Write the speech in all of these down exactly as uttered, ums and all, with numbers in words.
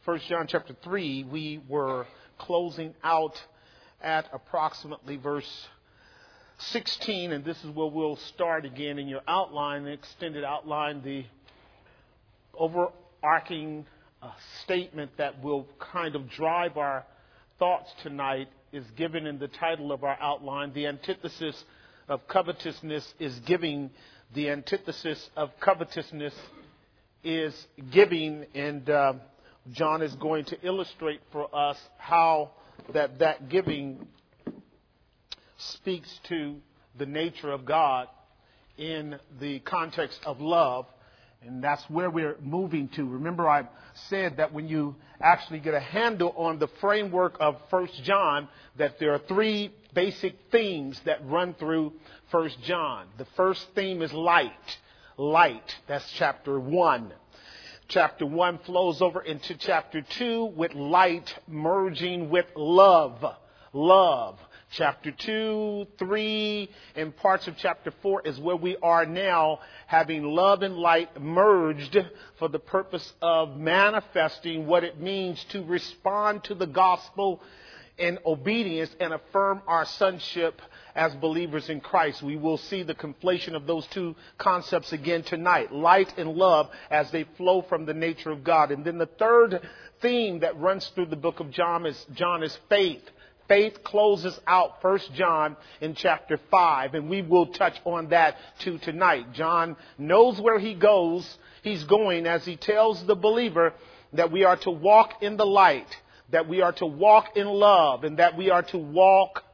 First John chapter three, we were closing out at approximately verse sixteen, and this is where we'll start again in your outline, the extended outline, the overarching uh, statement that will kind of drive our thoughts tonight is given in the title of our outline. The antithesis of covetousness is giving. The antithesis of covetousness is giving, and uh, John is going to illustrate for us how that that giving speaks to the nature of God in the context of love, and that's where we're moving to. Remember, I said that when you actually get a handle on the framework of First John, that there are three basic themes that run through First John. The first theme is light. Light. That's chapter one. Chapter one flows over into chapter two with light merging with love. Love. Chapter two, three, and parts of chapter four is where we are now, having love and light merged for the purpose of manifesting what it means to respond to the gospel in obedience and affirm our sonship as believers in Christ. We will see the conflation of those two concepts again tonight, light and love, as they flow from the nature of God. And then the third theme that runs through the book of John is, John is faith. Faith closes out First John in chapter five, and we will touch on that too tonight. John knows where he goes. He's going as he tells the believer that we are to walk in the light, that we are to walk in love, and that we are to walk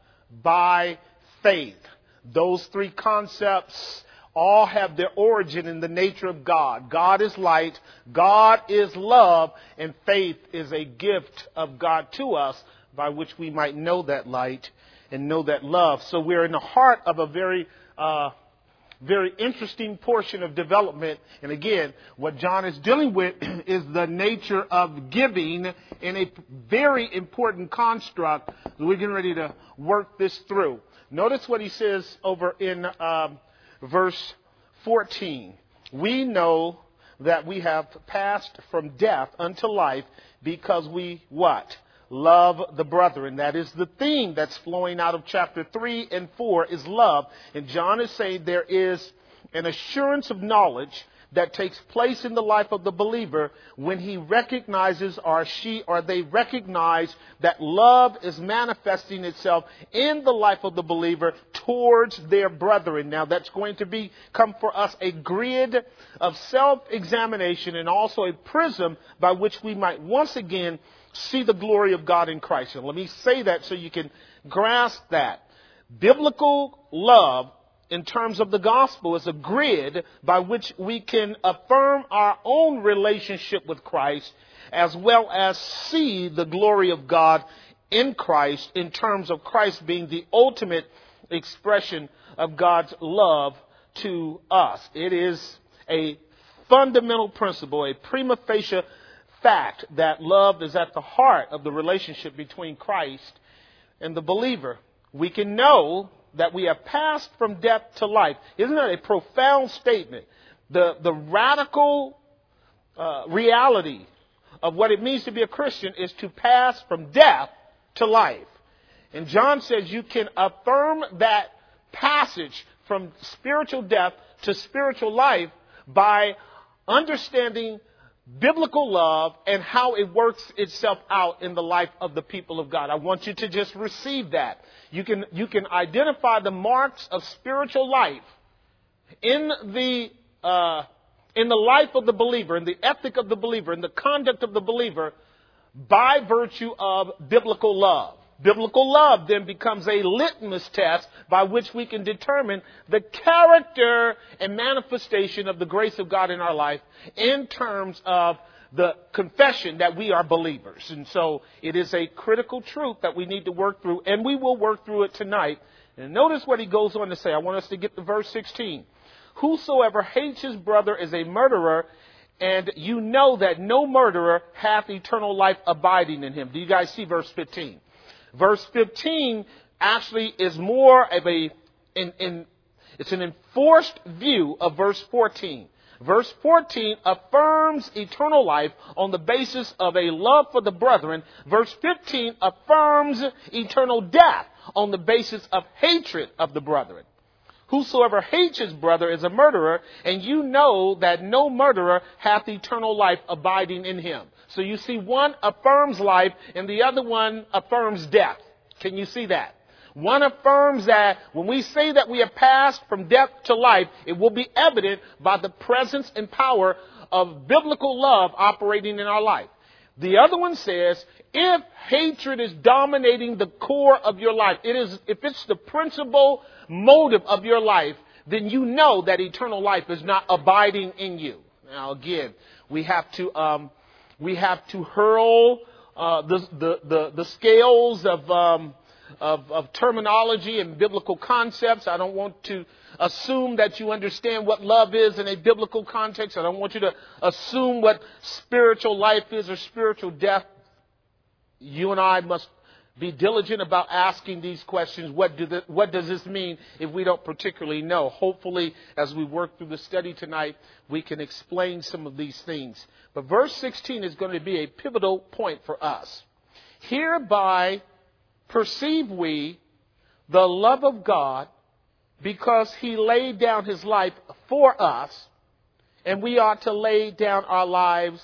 by faith. Those three concepts all have their origin in the nature of God. God is light, God is love, and faith is a gift of God to us, by which we might know that light and know that love. So we're in the heart of a very, uh, very interesting portion of development. And again, what John is dealing with is the nature of giving in a very important construct. We're getting ready to work this through. Notice what he says over in um, verse fourteen. We know that we have passed from death unto life because we what? Love the brethren. That is the theme that's flowing out of chapter three and four is love. And John is saying there is an assurance of knowledge that takes place in the life of the believer when he recognizes, or she or they recognize, that love is manifesting itself in the life of the believer towards their brethren. Now that's going to become for us a grid of self-examination and also a prism by which we might once again see the glory of God in Christ. And let me say that so you can grasp that. Biblical love, in terms of the gospel, is a grid by which we can affirm our own relationship with Christ, as well as see the glory of God in Christ, in terms of Christ being the ultimate expression of God's love to us. It is a fundamental principle, a prima facie fact, that love is at the heart of the relationship between Christ and the believer. We can know that we have passed from death to life. Isn't that a profound statement? The, the radical uh, reality of what it means to be a Christian is to pass from death to life. And John says you can affirm that passage from spiritual death to spiritual life by understanding biblical love and how it works itself out in the life of the people of God. I want you to just receive that. You can, you can identify the marks of spiritual life in the, uh, in the life of the believer, in the ethic of the believer, in the conduct of the believer, by virtue of biblical love. Biblical love then becomes a litmus test by which we can determine the character and manifestation of the grace of God in our life in terms of the confession that we are believers. And so it is a critical truth that we need to work through, and we will work through it tonight. And notice what he goes on to say. I want us to get to verse sixteen. Whosoever hates his brother is a murderer, and you know that no murderer hath eternal life abiding in him. Do you guys see verse fifteen? Verse fifteen actually is more of a, in, in, it's an enforced view of verse fourteen. Verse fourteen affirms eternal life on the basis of a love for the brethren. Verse fifteen affirms eternal death on the basis of hatred of the brethren. Whosoever hates his brother is a murderer, and you know that no murderer hath eternal life abiding in him. So you see, one affirms life and the other one affirms death. Can you see that? One affirms that when we say that we have passed from death to life, it will be evident by the presence and power of biblical love operating in our life. The other one says, if hatred is dominating the core of your life, it is, if it's the principal motive of your life, then you know that eternal life is not abiding in you. Now, again, we have to um, we have to hurl uh, the, the the the scales of, um, of of terminology and biblical concepts. I don't want to assume that you understand what love is in a biblical context. I don't want you to assume what spiritual life is or spiritual death. You and I must be diligent about asking these questions. What do the, what does this mean if we don't particularly know? Hopefully, as we work through the study tonight, we can explain some of these things. But verse sixteen is going to be a pivotal point for us. Hereby perceive we the love of God, because he laid down his life for us, and we ought to lay down our lives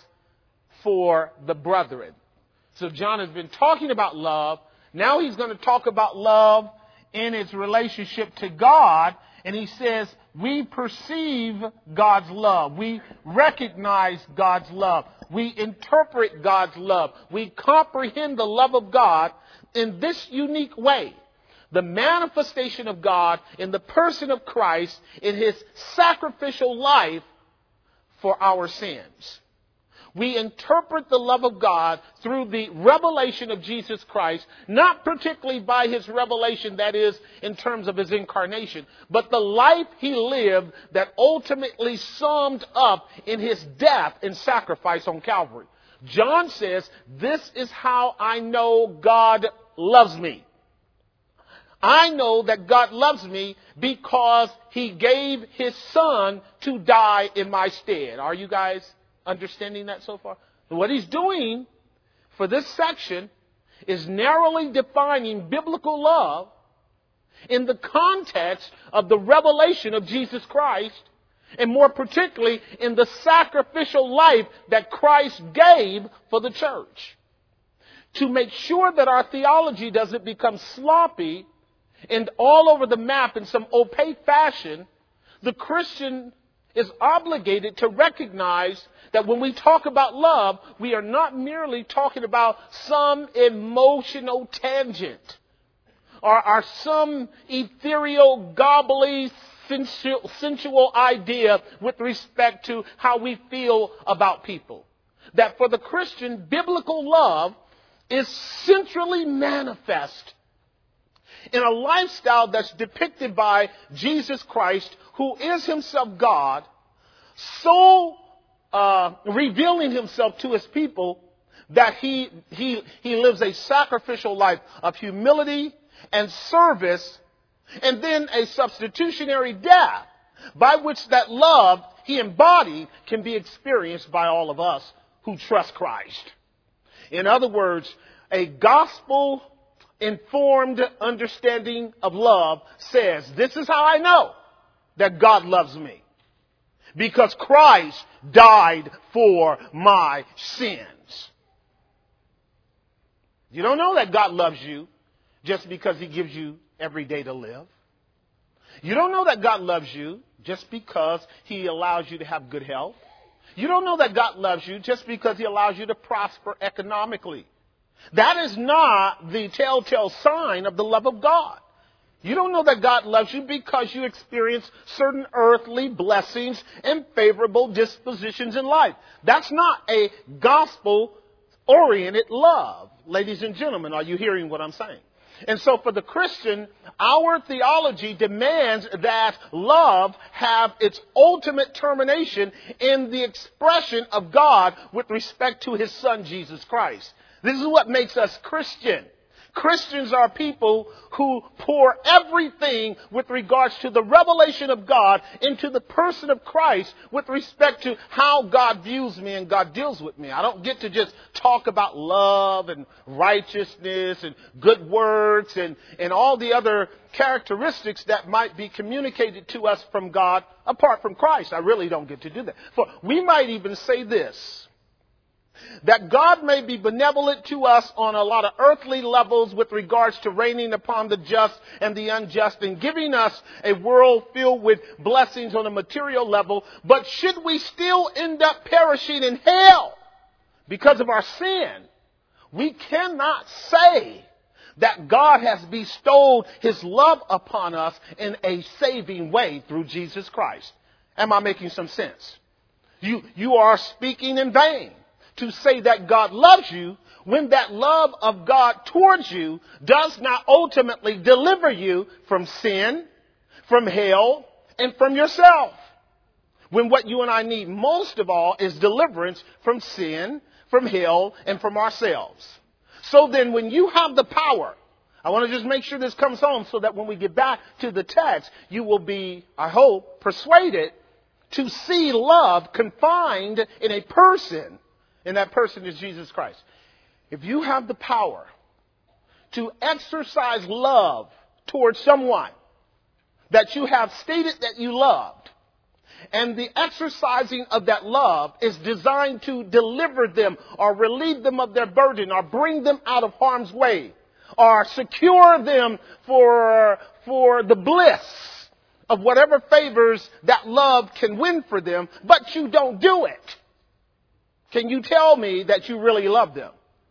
for the brethren. So John has been talking about love. Now he's going to talk about love in its relationship to God. And he says, we perceive God's love. We recognize God's love. We interpret God's love. We comprehend the love of God in this unique way. The manifestation of God in the person of Christ in his sacrificial life for our sins. We interpret the love of God through the revelation of Jesus Christ, not particularly by his revelation, that is, in terms of his incarnation, but the life he lived that ultimately summed up in his death and sacrifice on Calvary. John says, this is how I know God loves me. I know that God loves me because he gave his son to die in my stead. Are you guys understanding that so far? What he's doing for this section is narrowly defining biblical love in the context of the revelation of Jesus Christ, and more particularly in the sacrificial life that Christ gave for the church. To make sure that our theology doesn't become sloppy and all over the map in some opaque fashion, the Christian is obligated to recognize that when we talk about love, we are not merely talking about some emotional tangent or, or some ethereal, gobbly, sensual, sensual idea with respect to how we feel about people. That for the Christian, biblical love is centrally manifest in a lifestyle that's depicted by Jesus Christ, who is himself God, so uh, revealing himself to his people that he, he, he lives a sacrificial life of humility and service, and then a substitutionary death by which that love he embodied can be experienced by all of us who trust Christ. In other words, a gospel informed understanding of love says, this is how I know that God loves me. Because Christ died for my sins. You don't know that God loves you just because he gives you every day to live. You don't know that God loves you just because he allows you to have good health. You don't know that God loves you just because he allows you to prosper economically. That is not the telltale sign of the love of God. You don't know that God loves you because you experience certain earthly blessings and favorable dispositions in life. That's not a gospel-oriented love. Ladies and gentlemen, are you hearing what I'm saying? And so for the Christian, our theology demands that love have its ultimate termination in the expression of God with respect to his son, Jesus Christ. This is what makes us Christian. Christians are people who pour everything with regards to the revelation of God into the person of Christ with respect to how God views me and God deals with me. I don't get to just talk about love and righteousness and good words and, and all the other characteristics that might be communicated to us from God apart from Christ. I really don't get to do that. For we might even say this, that God may be benevolent to us on a lot of earthly levels with regards to raining upon the just and the unjust and giving us a world filled with blessings on a material level. But should we still end up perishing in hell because of our sin, we cannot say that God has bestowed his love upon us in a saving way through Jesus Christ. Am I making some sense? You, you are speaking in vain to say that God loves you when that love of God towards you does not ultimately deliver you from sin, from hell, and from yourself. When what you and I need most of all is deliverance from sin, from hell, and from ourselves. So then when you have the power, I want to just make sure this comes home so that when we get back to the text, you will be, I hope, persuaded to see love confined in a person. And that person is Jesus Christ. If you have the power to exercise love towards someone that you have stated that you loved, and the exercising of that love is designed to deliver them or relieve them of their burden or bring them out of harm's way or secure them for, for the bliss of whatever favors that love can win for them, but you don't do it, can you tell me that you really love them?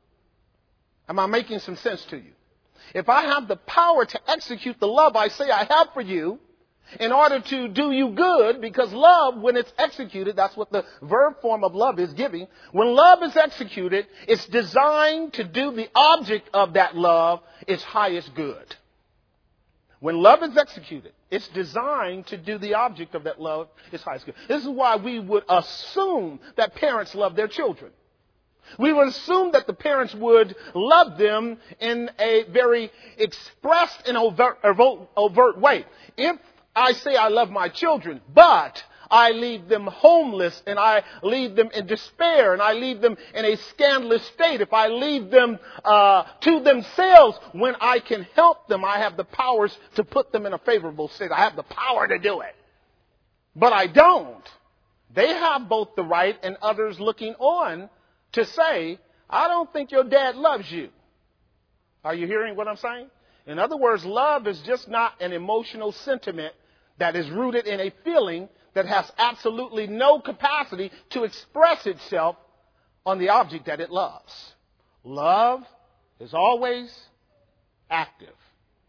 Am I making some sense to you? If I have the power to execute the love I say I have for you in order to do you good, because love, when it's executed, that's what the verb form of love is giving. When love is executed, it's designed to do the object of that love its highest good. When love is executed, it's designed to do the object of that love its highest good. This is why we would assume that parents love their children. We would assume that the parents would love them in a very expressed and overt, overt way. If I say I love my children, but I leave them homeless and I leave them in despair and I leave them in a scandalous state, if I leave them uh, to themselves when I can help them, I have the powers to put them in a favorable state. I have the power to do it. But I don't. They have both the right and others looking on to say, I don't think your dad loves you. Are you hearing what I'm saying? In other words, love is just not an emotional sentiment that is rooted in a feeling that has absolutely no capacity to express itself on the object that it loves. Love is always active.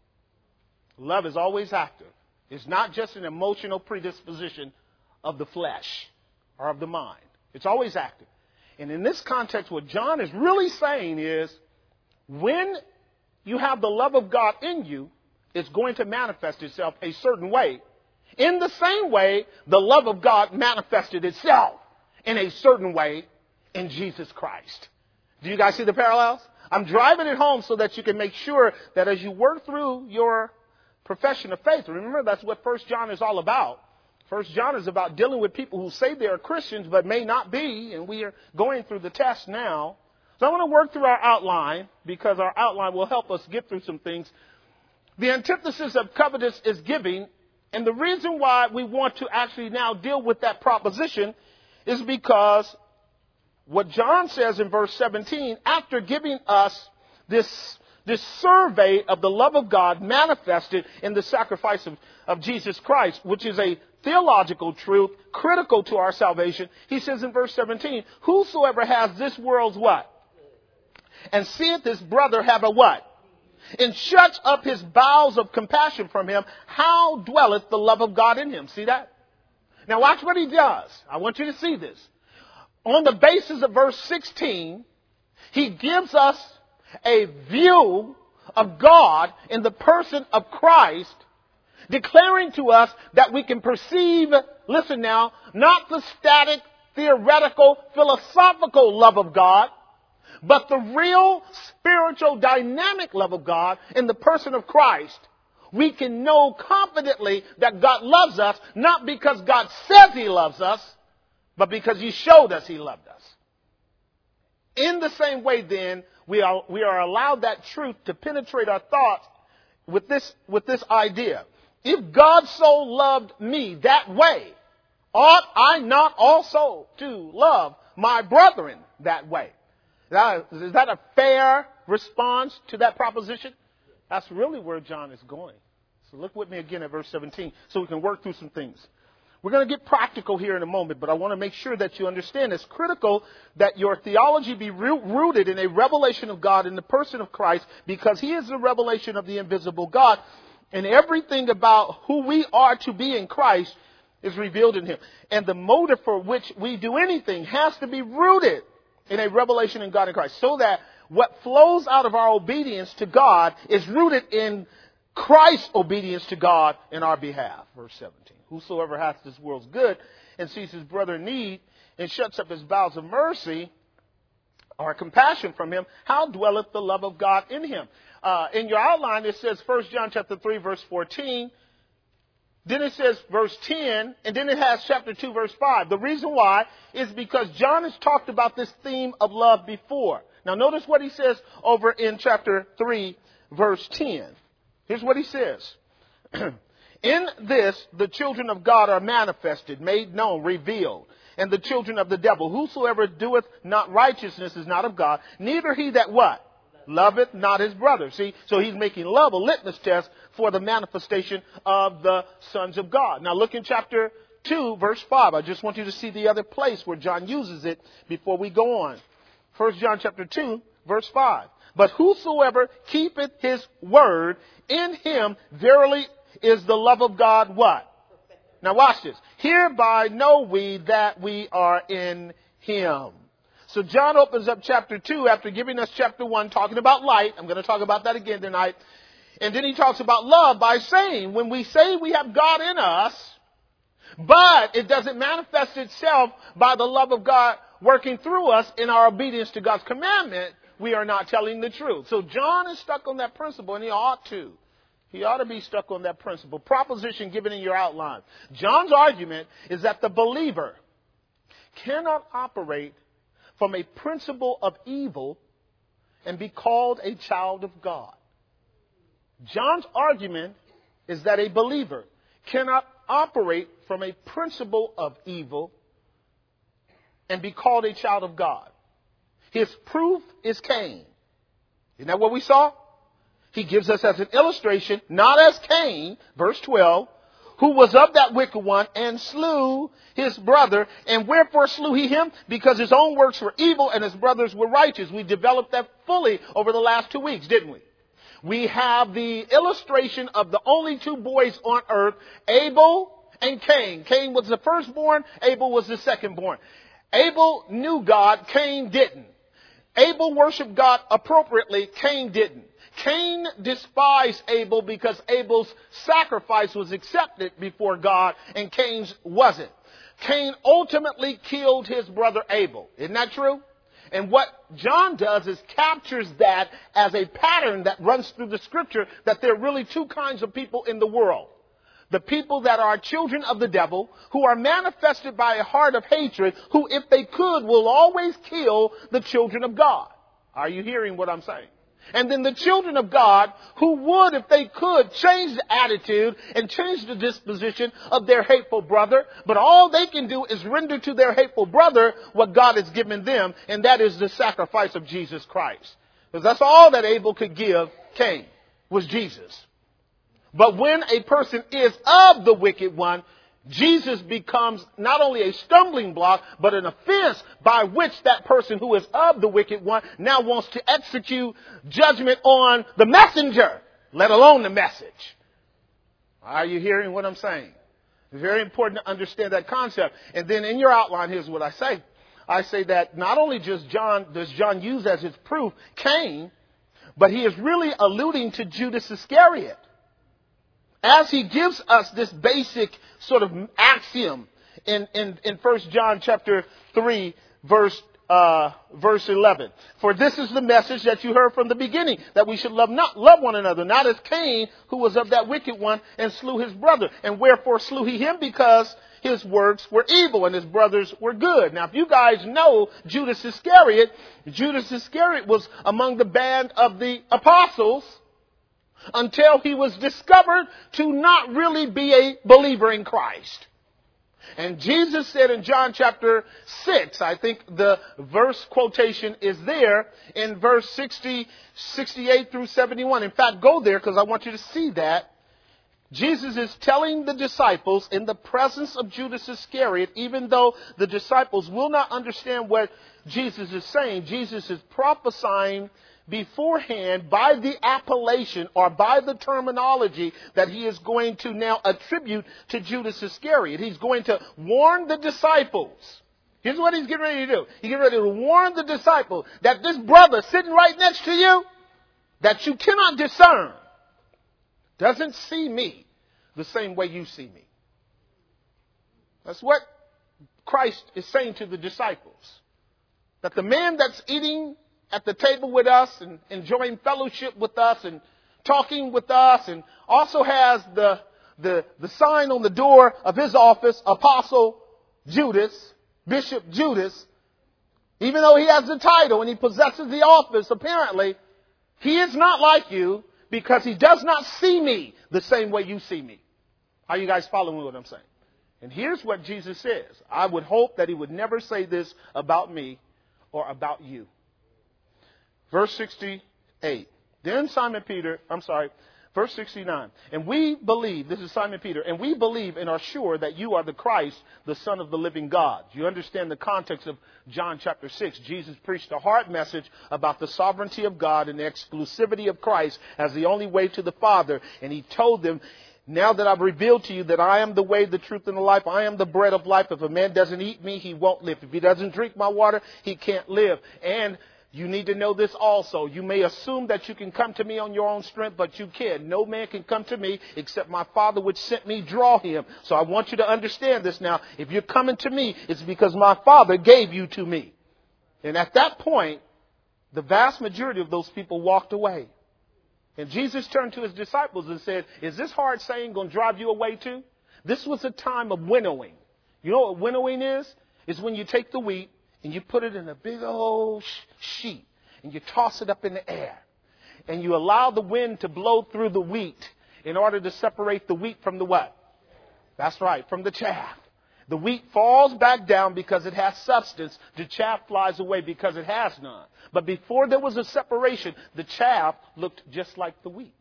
Love is always active. It's not just an emotional predisposition of the flesh or of the mind. It's always active. And in this context, what John is really saying is, when you have the love of God in you, it's going to manifest itself a certain way. In the same way, the love of God manifested itself in a certain way in Jesus Christ. Do you guys see the parallels? I'm driving it home so that you can make sure that as you work through your profession of faith, remember that's what First John is all about. First John is about dealing with people who say they are Christians but may not be, and we are going through the test now. So I want to work through our outline because our outline will help us get through some things. The antithesis of covetous is giving. And the reason why we want to actually now deal with that proposition is because what John says in verse seventeen, after giving us this, this survey of the love of God manifested in the sacrifice of, of Jesus Christ, which is a theological truth critical to our salvation, he says in verse seventeen, whosoever has this world's what? And seeth his brother have a what? And shuts up his bowels of compassion from him, how dwelleth the love of God in him? See that? Now watch what he does. I want you to see this. On the basis of verse sixteen, he gives us a view of God in the person of Christ, declaring to us that we can perceive, listen now, not the static, theoretical, philosophical love of God, But the real spiritual dynamic love of God in the person of Christ, we can know confidently that God loves us, not because God says he loves us, but because he showed us he loved us. In the same way, then, we are, we are allowed that truth to penetrate our thoughts with this, with this idea. If God so loved me that way, ought I not also to love my brethren that way? Now, is that a fair response to that proposition? That's really where John is going. So look with me again at verse seventeen so we can work through some things. We're going to get practical here in a moment, but I want to make sure that you understand it's critical that your theology be rooted in a revelation of God in the person of Christ, because he is the revelation of the invisible God, and everything about who we are to be in Christ is revealed in him. And the motive for which we do anything has to be rooted in a revelation in God in Christ, so that what flows out of our obedience to God is rooted in Christ's obedience to God in our behalf. Verse seventeen. Whosoever hath this world's good and sees his brother in need and shuts up his bowels of mercy or compassion from him, how dwelleth the love of God in him? Uh, in your outline, it says First John chapter three, verse fourteen. Then it says verse ten, and then it has chapter two, verse five. The reason why is because John has talked about this theme of love before. Now notice what he says over in chapter three, verse ten. Here's what he says. In this, the children of God are manifested, made known, revealed. And the children of the devil, whosoever doeth not righteousness is not of God, neither he that what? Loveth not his brother. See, so he's making love a litmus test for the manifestation of the sons of God. Now look in chapter two, verse five. I just want you to see the other place where John uses it before we go on. First John chapter two, verse five. But whosoever keepeth his word, in him verily is the love of God what? Now watch this. Hereby know we that we are in him. So John opens up chapter two after giving us chapter one, talking about light. I'm going to talk about that again tonight. And then he talks about love by saying, when we say we have God in us, but it doesn't manifest itself by the love of God working through us in our obedience to God's commandment, we are not telling the truth. So John is stuck on that principle, and he ought to. He ought to be stuck on that principle. Proposition given in your outline. John's argument is that the believer cannot operate from a principle of evil and be called a child of God. John's argument is that a believer cannot operate from a principle of evil and be called a child of God. His proof is Cain. Isn't that what we saw? He gives us as an illustration, not as Cain, verse twelve, who was of that wicked one and slew his brother. And wherefore slew he him? Because his own works were evil and his brothers were righteous. We developed that fully over the last two weeks, didn't we? We have the illustration of the only two boys on earth, Abel and Cain. Cain was the firstborn, Abel was the secondborn. Abel knew God, Cain didn't. Abel worshiped God appropriately, Cain didn't. Cain despised Abel because Abel's sacrifice was accepted before God and Cain's wasn't. Cain ultimately killed his brother Abel. Isn't that true? And what John does is captures that as a pattern that runs through the scripture, that there are really two kinds of people in the world. The people that are children of the devil, who are manifested by a heart of hatred, who, if they could, will always kill the children of God. Are you hearing what I'm saying? And then the children of God, who would, if they could, change the attitude and change the disposition of their hateful brother. But all they can do is render to their hateful brother what God has given them, and that is the sacrifice of Jesus Christ. Because that's all that Abel could give Cain, was Jesus. But when a person is of the wicked one, Jesus becomes not only a stumbling block, but an offense by which that person who is of the wicked one now wants to execute judgment on the messenger, let alone the message. Are you hearing what I'm saying? It's very important to understand that concept. And then in your outline, here's what I say. I say that not only just John, does John use as his proof Cain, but he is really alluding to Judas Iscariot. As he gives us this basic sort of axiom in, in, in First John chapter three, verse uh, verse eleven. For this is the message that you heard from the beginning, that we should love not love one another, not as Cain, who was of that wicked one, and slew his brother. And wherefore slew he him? Because his works were evil and his brothers were good. Now, if you guys know Judas Iscariot, Judas Iscariot was among the band of the apostles until he was discovered to not really be a believer in Christ. And Jesus said in John chapter six, I think the verse quotation is there in verse sixty, sixty-eight through seventy-one. In fact, go there because I want you to see that. Jesus is telling the disciples in the presence of Judas Iscariot, even though the disciples will not understand what Jesus is saying, Jesus is prophesying beforehand by the appellation or by the terminology that he is going to now attribute to Judas Iscariot. He's going to warn the disciples. Here's what he's getting ready to do. He's getting ready to warn the disciples that this brother sitting right next to you, that you cannot discern, doesn't see me the same way you see me. That's what Christ is saying to the disciples. That the man that's eating at the table with us and enjoying fellowship with us and talking with us and also has the, the, the sign on the door of his office, Apostle Judas, Bishop Judas, even though he has the title and he possesses the office, apparently, he is not like you because he does not see me the same way you see me. Are you guys following what I'm saying? And here's what Jesus says. I would hope that he would never say this about me or about you. Verse sixty-eight. Then Simon Peter, I'm sorry, verse sixty-nine. And we believe, this is Simon Peter, and we believe and are sure that you are the Christ, the Son of the living God. You understand the context of John chapter six. Jesus preached a hard message about the sovereignty of God and the exclusivity of Christ as the only way to the Father. And he told them, now that I've revealed to you that I am the way, the truth, and the life, I am the bread of life. If a man doesn't eat me, he won't live. If he doesn't drink my water, he can't live. And you need to know this also. You may assume that you can come to me on your own strength, but you can't. No man can come to me except my Father which sent me draw him. So I want you to understand this now. If you're coming to me, it's because my Father gave you to me. And at that point, the vast majority of those people walked away. And Jesus turned to his disciples and said, is this hard saying going to drive you away too? This was a time of winnowing. You know what winnowing is? It's when you take the wheat and you put it in a big old sheet and you toss it up in the air and you allow the wind to blow through the wheat in order to separate the wheat from the what? That's right, from the chaff. The wheat falls back down because it has substance. The chaff flies away because it has none. But before there was a separation, the chaff looked just like the wheat.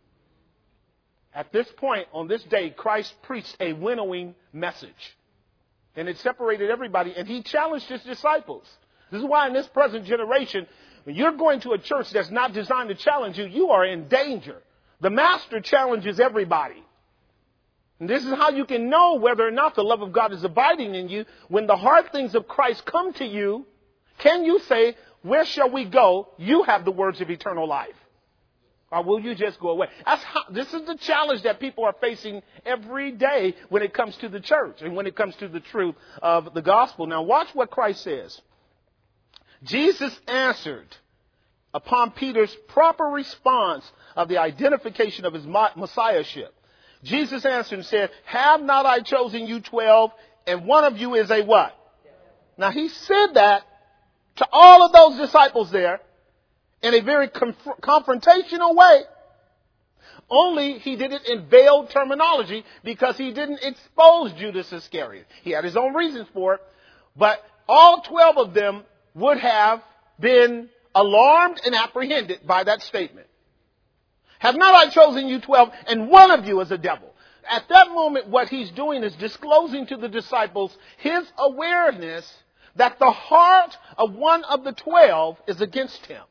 At this point, on this day, Christ preached a winnowing message. And it separated everybody. And he challenged his disciples. This is why in this present generation, when you're going to a church that's not designed to challenge you, you are in danger. The master challenges everybody. And this is how you can know whether or not the love of God is abiding in you. When the hard things of Christ come to you, can you say, where shall we go? You have the words of eternal life. Or will you just go away? That's how, this is the challenge that people are facing every day when it comes to the church and when it comes to the truth of the gospel. Now watch what Christ says. Jesus answered upon Peter's proper response of the identification of his messiahship. Jesus answered and said, have not I chosen you twelve, and one of you is a what? Now he said that to all of those disciples there in a very conf- confrontational way. Only he did it in veiled terminology because he didn't expose Judas Iscariot. He had his own reasons for it, but all twelve of them would have been alarmed and apprehended by that statement. Have not I chosen you twelve, and one of you is a devil? At that moment, what he's doing is disclosing to the disciples his awareness that the heart of one of the twelve is against him.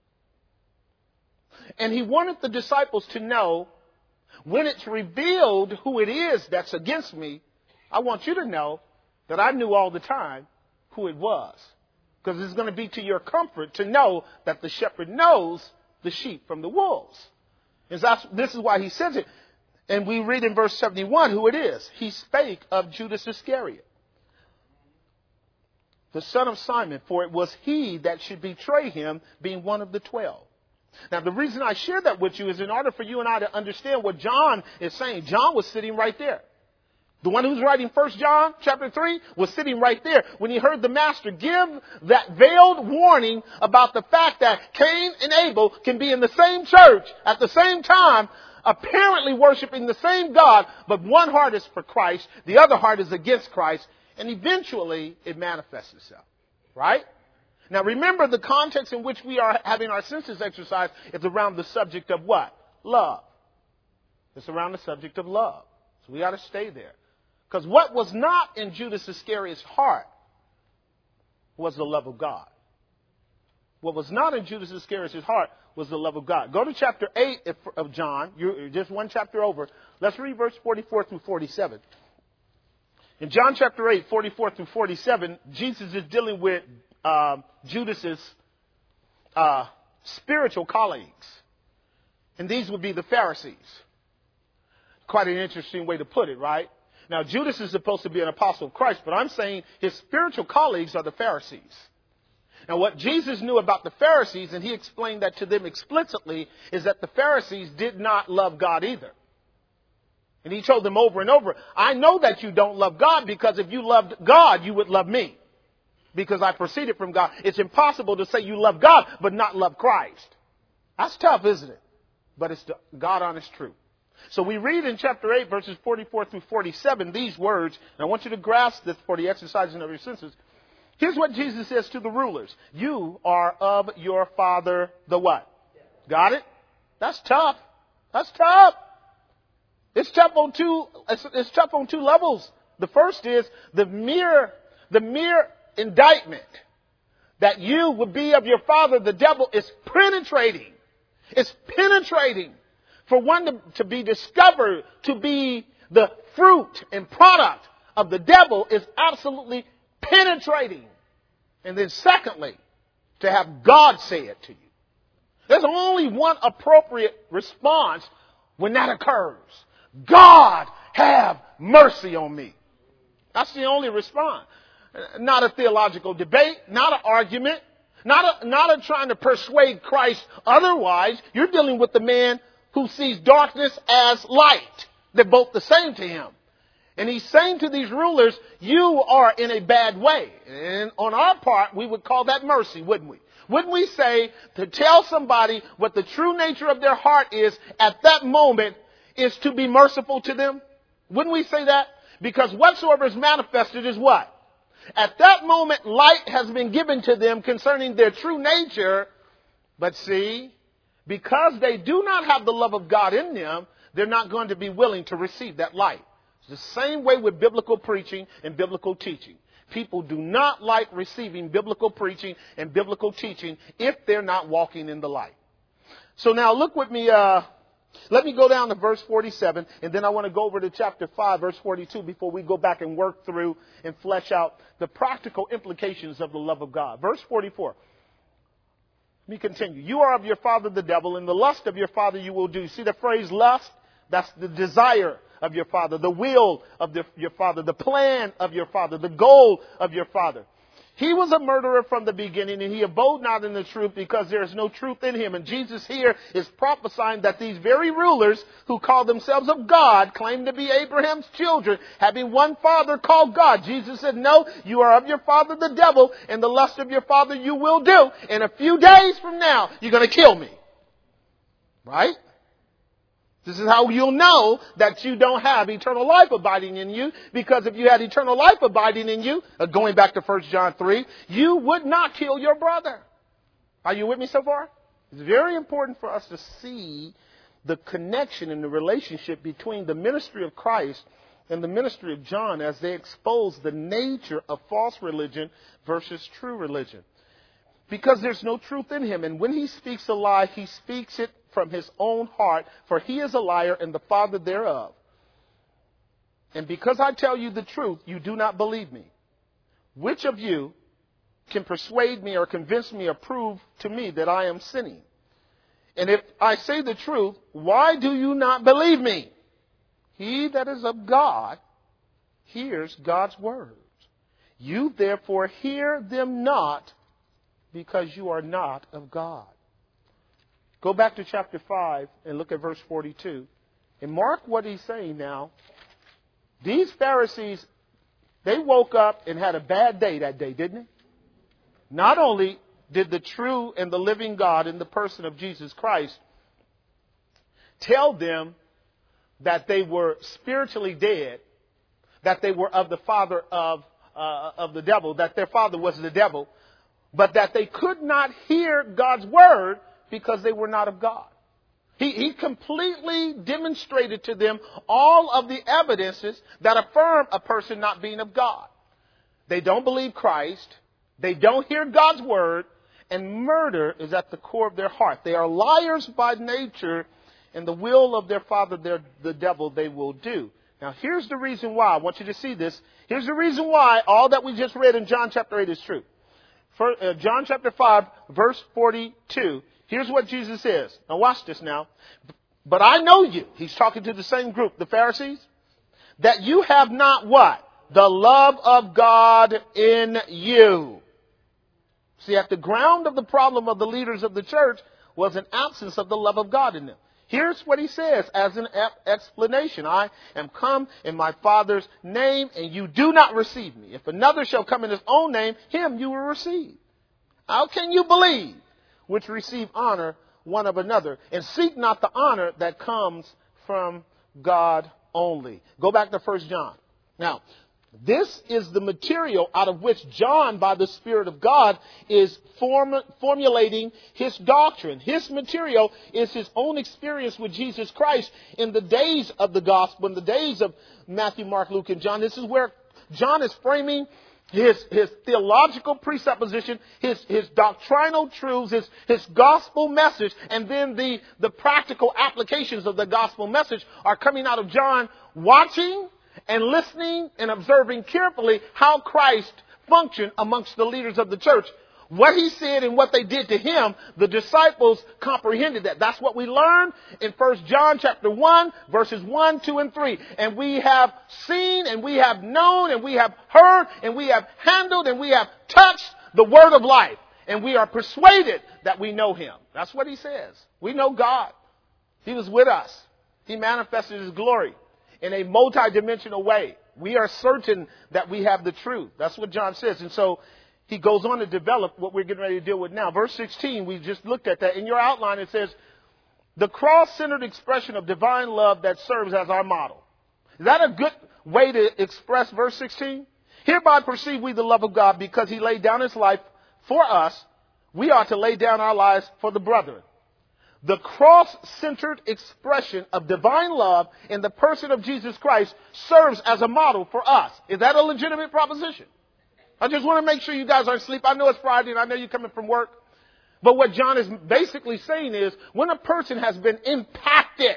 And he wanted the disciples to know, when it's revealed who it is that's against me, I want you to know that I knew all the time who it was. Because it's going to be to your comfort to know that the shepherd knows the sheep from the wolves. And that's, this is why he says it. And we read in verse seventy-one who it is. He spake of Judas Iscariot. the son of Simon, for it was he that should betray him, being one of the twelve. Now, the reason I share that with you is in order for you and I to understand what John is saying. John was sitting right there. The one who's writing First John chapter three was sitting right there when he heard the master give that veiled warning about the fact that Cain and Abel can be in the same church at the same time, apparently worshiping the same God, but one heart is for Christ, the other heart is against Christ, and eventually it manifests itself. Right? Now remember, the context in which we are having our senses exercised is around the subject of what? Love. It's around the subject of love. So we got to stay there. Because what was not in Judas Iscariot's heart was the love of God. What was not in Judas Iscariot's heart was the love of God. Go to chapter eight of John. You're just one chapter over. Let's read verse forty-four through forty-seven. In John chapter eight, forty-four through forty-seven, Jesus is dealing with uh, Judas's uh, spiritual colleagues. And these would be the Pharisees. Quite an interesting way to put it, right? Now, Judas is supposed to be an apostle of Christ, but I'm saying his spiritual colleagues are the Pharisees. Now, what Jesus knew about the Pharisees, and he explained that to them explicitly, is that the Pharisees did not love God either. And he told them over and over, I know that you don't love God, because if you loved God, you would love me. Because I proceeded from God. It's impossible to say you love God, but not love Christ. That's tough, isn't it? But it's the God honest truth. So we read in chapter eight, verses forty-four through forty-seven, these words, and I want you to grasp this for the exercising of your senses. Here's what Jesus says to the rulers. You are of your father, the what? Got it? That's tough. That's tough. It's tough on two, it's, it's tough on two levels. The first is the mere, the mere indictment that you would be of your father, the devil, is penetrating. It's penetrating. For one to, to be discovered to be the fruit and product of the devil is absolutely penetrating. And then secondly, to have God say it to you. There's only one appropriate response when that occurs. God, have mercy on me. That's the only response. Not a theological debate, not an argument, not a, not a trying to persuade Christ otherwise. You're dealing with the man who sees darkness as light. They're both the same to him. And he's saying to these rulers, you are in a bad way. And on our part, we would call that mercy, wouldn't we? Wouldn't we say to tell somebody what the true nature of their heart is at that moment is to be merciful to them? Wouldn't we say that? Because whatsoever is manifested is what? At that moment, light has been given to them concerning their true nature. But see, because they do not have the love of God in them, they're not going to be willing to receive that light. It's the same way with biblical preaching and biblical teaching. People do not like receiving biblical preaching and biblical teaching if they're not walking in the light. So now look with me. Uh, let me go down to verse forty-seven, and then I want to go over to chapter five, verse forty-two, before we go back and work through and flesh out the practical implications of the love of God. Verse forty-four. Let me continue. You are of your father the devil, and the lust of your father you will do. See the phrase lust? That's the desire of your father, the will of the, your father, the plan of your father, the goal of your father. He was a murderer from the beginning, and he abode not in the truth, because there is no truth in him. And Jesus here is prophesying that these very rulers who call themselves of God claim to be Abraham's children, having one father called God. Jesus said, no, you are of your father the devil, and the lust of your father you will do. And a few days from now, you're going to kill me. Right? This is how you'll know that you don't have eternal life abiding in you. Because if you had eternal life abiding in you, uh, going back to First John three, you would not kill your brother. Are you with me so far? It's very important for us to see the connection and the relationship between the ministry of Christ and the ministry of John as they expose the nature of false religion versus true religion. Because there's no truth in him. And when he speaks a lie, he speaks it from his own heart, for he is a liar and the father thereof. And because I tell you the truth, you do not believe me. Which of you can persuade me or convince me or prove to me that I am sinning? And if I say the truth, why do you not believe me? He that is of God hears God's words. You therefore hear them not, because you are not of God. Go back to chapter five and look at verse forty-two. And mark what he's saying now. These Pharisees, they woke up and had a bad day that day, didn't they? Not only did the true and the living God in the person of Jesus Christ tell them that they were spiritually dead, that they were of the father of uh, of the devil, that their father was the devil, but that they could not hear God's word because they were not of God. He, he completely demonstrated to them all of the evidences that affirm a person not being of God. They don't believe Christ. They don't hear God's word. And murder is at the core of their heart. They are liars by nature, and the will of their father, their, the devil, they will do. Now, here's the reason why. I want you to see this. Here's the reason why all that we just read in John chapter eight is true. For, uh, John chapter five, verse forty-two. Here's what Jesus says. Now, watch this now. But I know you. He's talking to the same group, the Pharisees. That you have not what? The love of God in you. See, at the ground of the problem of the leaders of the church was an absence of the love of God in them. Here's what he says as an explanation. I am come in my Father's name, and you do not receive me. If another shall come in his own name, him you will receive. How can you believe which receive honor one of another, and seek not the honor that comes from God only? Go back to First John. Now, this is the material out of which John, by the Spirit of God, is form, formulating his doctrine. His material is his own experience with Jesus Christ in the days of the gospel, in the days of Matthew, Mark, Luke, and John. This is where John is framing his, his theological presupposition, his, his doctrinal truths, his, his gospel message, and then the, the practical applications of the gospel message are coming out of John watching and listening and observing carefully how Christ functioned amongst the leaders of the church. What he said and what they did to him, the disciples comprehended that. That's what we learned in First John chapter one, verses one, two, and three. And we have seen and we have known and we have heard and we have handled and we have touched the word of life. And we are persuaded that we know him. That's what he says. We know God. He was with us. He manifested his glory in a multidimensional way. We are certain that we have the truth. That's what John says. And so he goes on to develop what we're getting ready to deal with now. Verse sixteen, we just looked at that. In your outline, it says, the cross-centered expression of divine love that serves as our model. Is that a good way to express verse sixteen? Hereby perceive we the love of God, because he laid down his life for us. We ought to lay down our lives for the brethren. The cross-centered expression of divine love in the person of Jesus Christ serves as a model for us. Is that a legitimate proposition? I just want to make sure you guys aren't asleep. I know it's Friday and I know you're coming from work. But what John is basically saying is, when a person has been impacted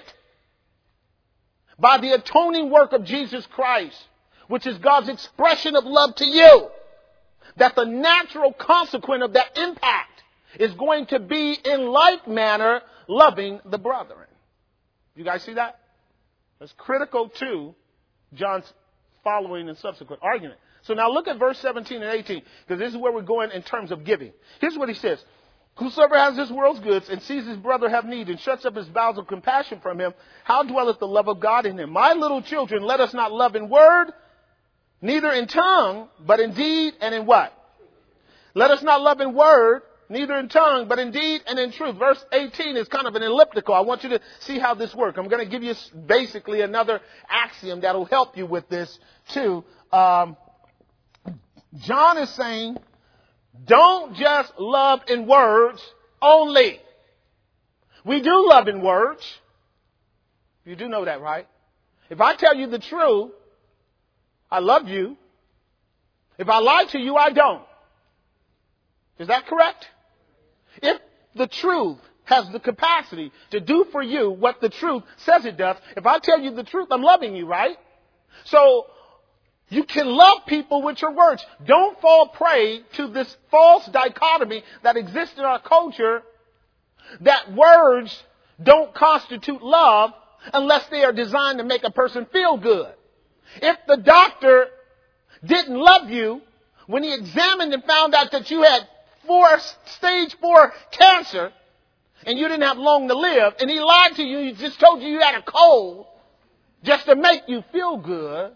by the atoning work of Jesus Christ, which is God's expression of love to you, that the natural consequence of that impact is going to be in like manner loving the brethren. You guys see that? That's critical to John's following and subsequent argument. So now look at verse seventeen and eighteen, because this is where we're going in terms of giving. Here's what he says. Whosoever has this world's goods and sees his brother have need and shuts up his bowels of compassion from him, how dwelleth the love of God in him? My little children, let us not love in word, neither in tongue, but in deed and in what? Let us not love in word, neither in tongue, but in deed and in truth. Verse eighteen is kind of an elliptical. I want you to see how this works. I'm going to give you basically another axiom that will help you with this too. Um, John is saying, don't just love in words only. We do love in words. You do know that, right? If I tell you the truth, I love you. If I lie to you, I don't. Is that correct? If the truth has the capacity to do for you what the truth says it does, if I tell you the truth, I'm loving you, right? So you can love people with your words. Don't fall prey to this false dichotomy that exists in our culture, that words don't constitute love unless they are designed to make a person feel good. If the doctor didn't love you, when he examined and found out that you had four, stage four cancer and you didn't have long to live, and he lied to you, he just told you you had a cold just to make you feel good,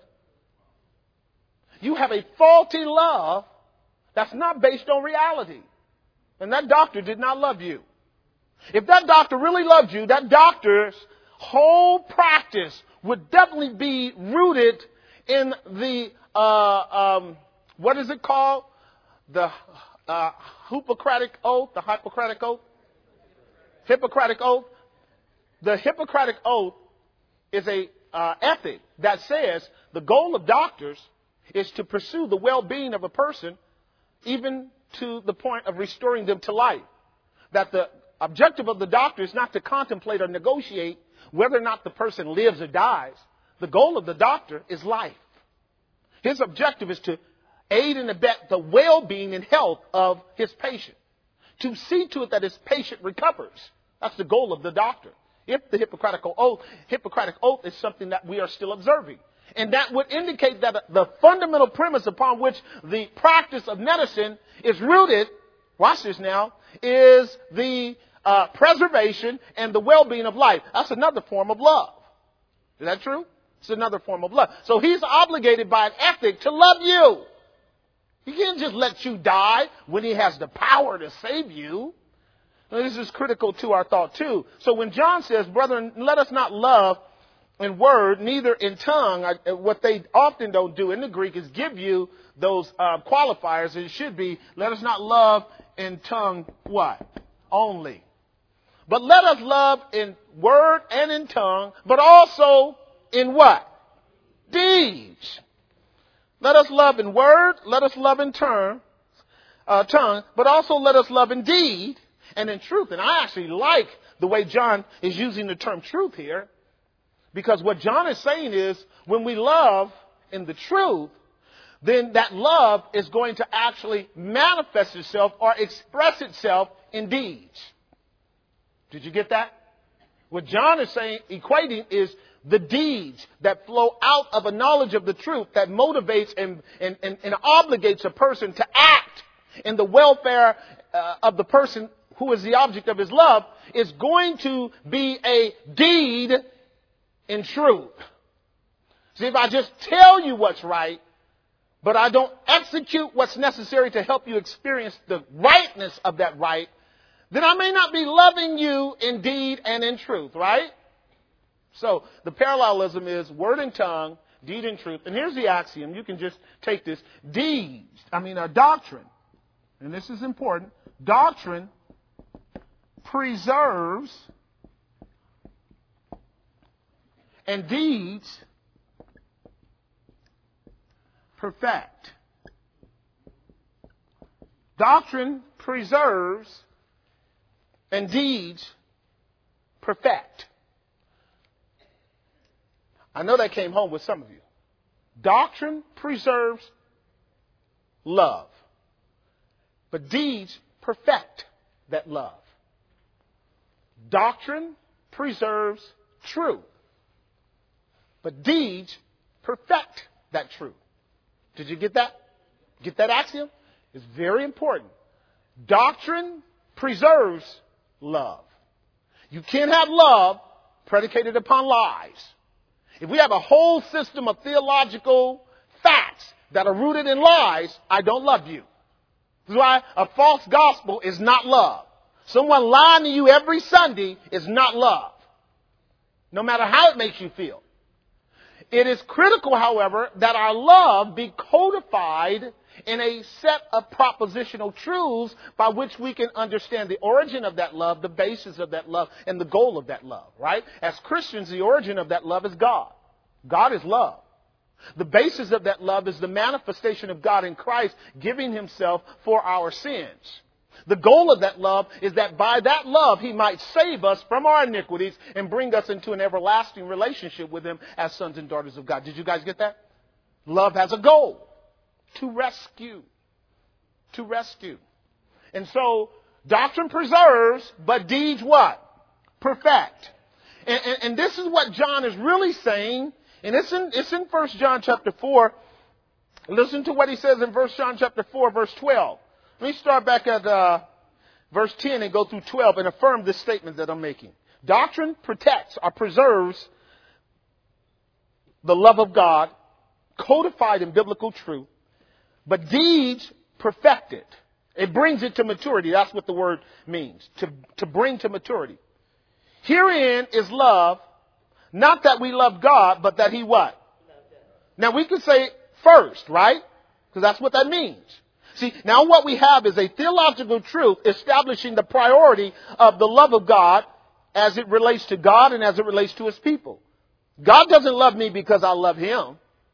you have a faulty love that's not based on reality. And that doctor did not love you. If that doctor really loved you, that doctor's whole practice would definitely be rooted in the, uh, um, what is it called? The uh, Hippocratic Oath, the Hippocratic Oath? Hippocratic Oath. The Hippocratic Oath is a uh, ethic that says the goal of doctors is to pursue the well-being of a person, even to the point of restoring them to life. That the objective of the doctor is not to contemplate or negotiate whether or not the person lives or dies. The goal of the doctor is life. His objective is to aid and abet the well-being and health of his patient, to see to it that his patient recovers. That's the goal of the doctor. If the Hippocratic Oath, Hippocratic Oath is something that we are still observing. And that would indicate that the fundamental premise upon which the practice of medicine is rooted, watch this now, is the uh, preservation and the well-being of life. That's another form of love. Is that true? It's another form of love. So he's obligated by an ethic to love you. He can't just let you die when he has the power to save you. Now, this is critical to our thought too. So when John says, brethren, let us not love in word, neither in tongue, what they often don't do in the Greek is give you those uh, qualifiers. It should be, let us not love in tongue, what? Only. But let us love in word and in tongue, but also in what? Deeds. Let us love in word, let us love in term, uh, tongue, but also let us love in deed and in truth. And I actually like the way John is using the term truth here, because what John is saying is when we love in the truth, then that love is going to actually manifest itself or express itself in deeds. Did you get that? What John is saying, equating, is the deeds that flow out of a knowledge of the truth that motivates and, and, and, and obligates a person to act in the welfare uh, of the person who is the object of his love is going to be a deed in truth. See, if I just tell you what's right, but I don't execute what's necessary to help you experience the rightness of that right, then I may not be loving you in deed and in truth, right? So the parallelism is word and tongue, deed and truth. And here's the axiom. You can just take this. Deeds, I mean a doctrine, and this is important, doctrine preserves and deeds perfect. Doctrine preserves and deeds perfect. I know that came home with some of you. Doctrine preserves love, but deeds perfect that love. Doctrine preserves truth, but deeds perfect that truth. Did you get that? Get that axiom? It's very important. Doctrine preserves love. You can't have love predicated upon lies. If we have a whole system of theological facts that are rooted in lies, I don't love you. This is why a false gospel is not love. Someone lying to you every Sunday is not love, no matter how it makes you feel. It is critical, however, that our love be codified in a set of propositional truths by which we can understand the origin of that love, the basis of that love, and the goal of that love, right? As Christians, the origin of that love is God. God is love. The basis of that love is the manifestation of God in Christ giving himself for our sins. The goal of that love is that by that love, he might save us from our iniquities and bring us into an everlasting relationship with him as sons and daughters of God. Did you guys get that? Love has a goal. To rescue. To rescue. And so, doctrine preserves, but deeds what? Perfect. And, and, and this is what John is really saying. And it's in, it's in First John chapter four. Listen to what he says in First John chapter four, verse twelve. Let me start back at uh, verse ten and go through twelve and affirm this statement that I'm making. Doctrine protects or preserves the love of God, codified in biblical truth, but deeds perfect it. It brings it to maturity. That's what the word means, to, to bring to maturity. Herein is love, not that we love God, but that he what? Now we can say first, right? Because that's what that means. See, now what we have is a theological truth establishing the priority of the love of God as it relates to God and as it relates to his people. God doesn't love me because I love him.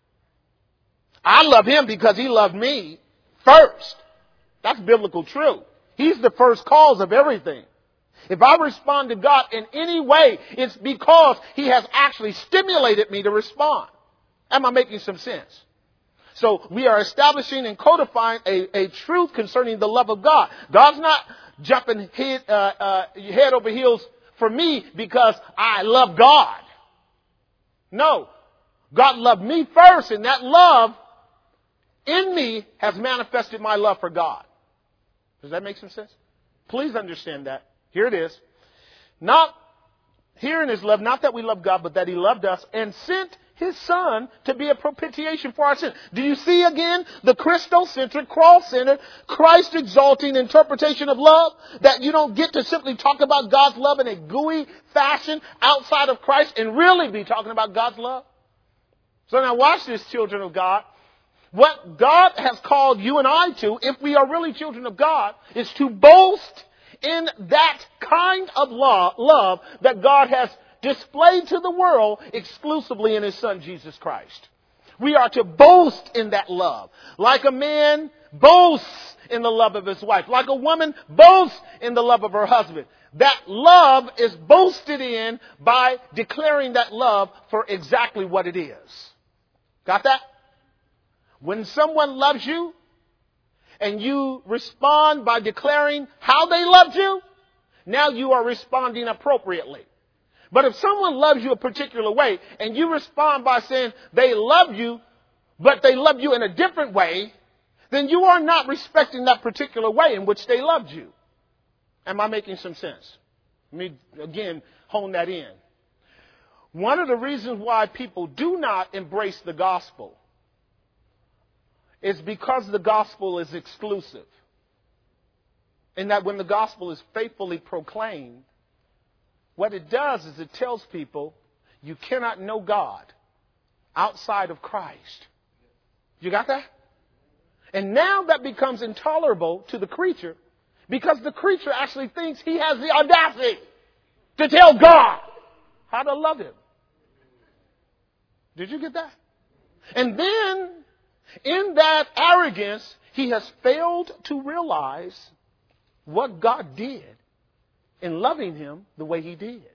I love him because he loved me first. That's biblical truth. He's the first cause of everything. If I respond to God in any way, it's because he has actually stimulated me to respond. Am I making some sense? So we are establishing and codifying a, a truth concerning the love of God. God's not jumping head, uh, uh, head over heels for me because I love God. No. God loved me first, and that love in me has manifested my love for God. Does that make some sense? Please understand that. Here it is. Not, herein is love, not that we love God, but that he loved us and sent his son to be a propitiation for our sins. Do you see again the Christocentric, cross-centered, Christ-exalting interpretation of love? That you don't get to simply talk about God's love in a gooey fashion outside of Christ and really be talking about God's love? So now watch this, children of God. What God has called you and I to, if we are really children of God, is to boast in that kind of law, love that God has displayed to the world exclusively in his son, Jesus Christ. We are to boast in that love. Like a man boasts in the love of his wife. Like a woman boasts in the love of her husband. That love is boasted in by declaring that love for exactly what it is. Got that? When someone loves you and you respond by declaring how they loved you, now you are responding appropriately. But if someone loves you a particular way and you respond by saying they love you, but they love you in a different way, then you are not respecting that particular way in which they loved you. Am I making some sense? Let me, again, hone that in. One of the reasons why people do not embrace the gospel is because the gospel is exclusive. And that when the gospel is faithfully proclaimed, what it does is it tells people you cannot know God outside of Christ. You got that? And now that becomes intolerable to the creature because the creature actually thinks he has the audacity to tell God how to love him. Did you get that? And then in that arrogance, he has failed to realize what God did in loving him the way he did.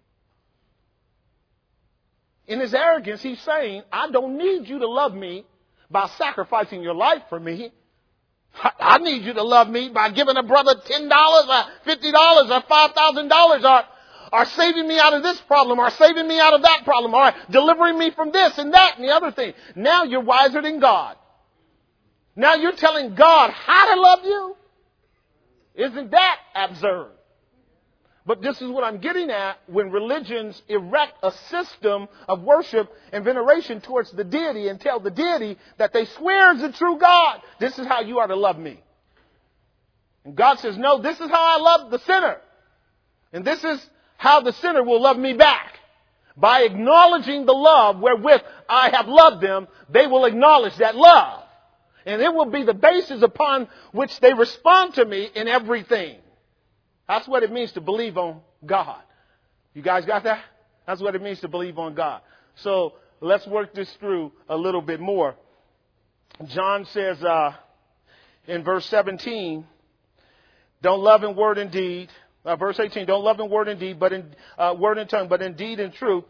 In his arrogance, he's saying, I don't need you to love me by sacrificing your life for me. I need you to love me by giving a brother ten dollars or fifty dollars or five thousand dollars or, or saving me out of this problem or saving me out of that problem or delivering me from this and that and the other thing. Now you're wiser than God. Now you're telling God how to love you? Isn't that absurd? But this is what I'm getting at when religions erect a system of worship and veneration towards the deity and tell the deity that they swear is the true God. This is how you are to love me. And God says, no, this is how I love the sinner. And this is how the sinner will love me back. By acknowledging the love wherewith I have loved them, they will acknowledge that love. And it will be the basis upon which they respond to me in everything. That's what it means to believe on God. You guys got that? That's what it means to believe on God. So let's work this through a little bit more. John says uh, in verse seventeen, don't love in word and deed. Uh, verse eighteen, don't love in word and deed, but in uh, word and tongue, but in deed and truth.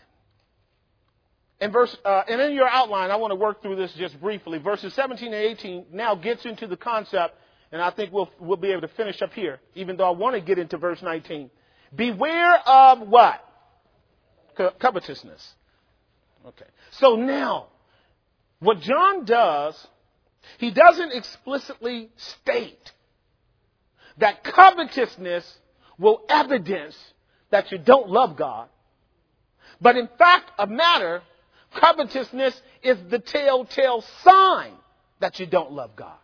In verse, uh, and in your outline, I want to work through this just briefly. Verses seventeen and eighteen now gets into the concept. And I think we'll we'll be able to finish up here, even though I want to get into verse nineteen. Beware of what? Co- covetousness. Okay. So now, what John does He doesn't explicitly state that covetousness will evidence that you don't love God. But in fact of matter, covetousness is the telltale sign that you don't love God.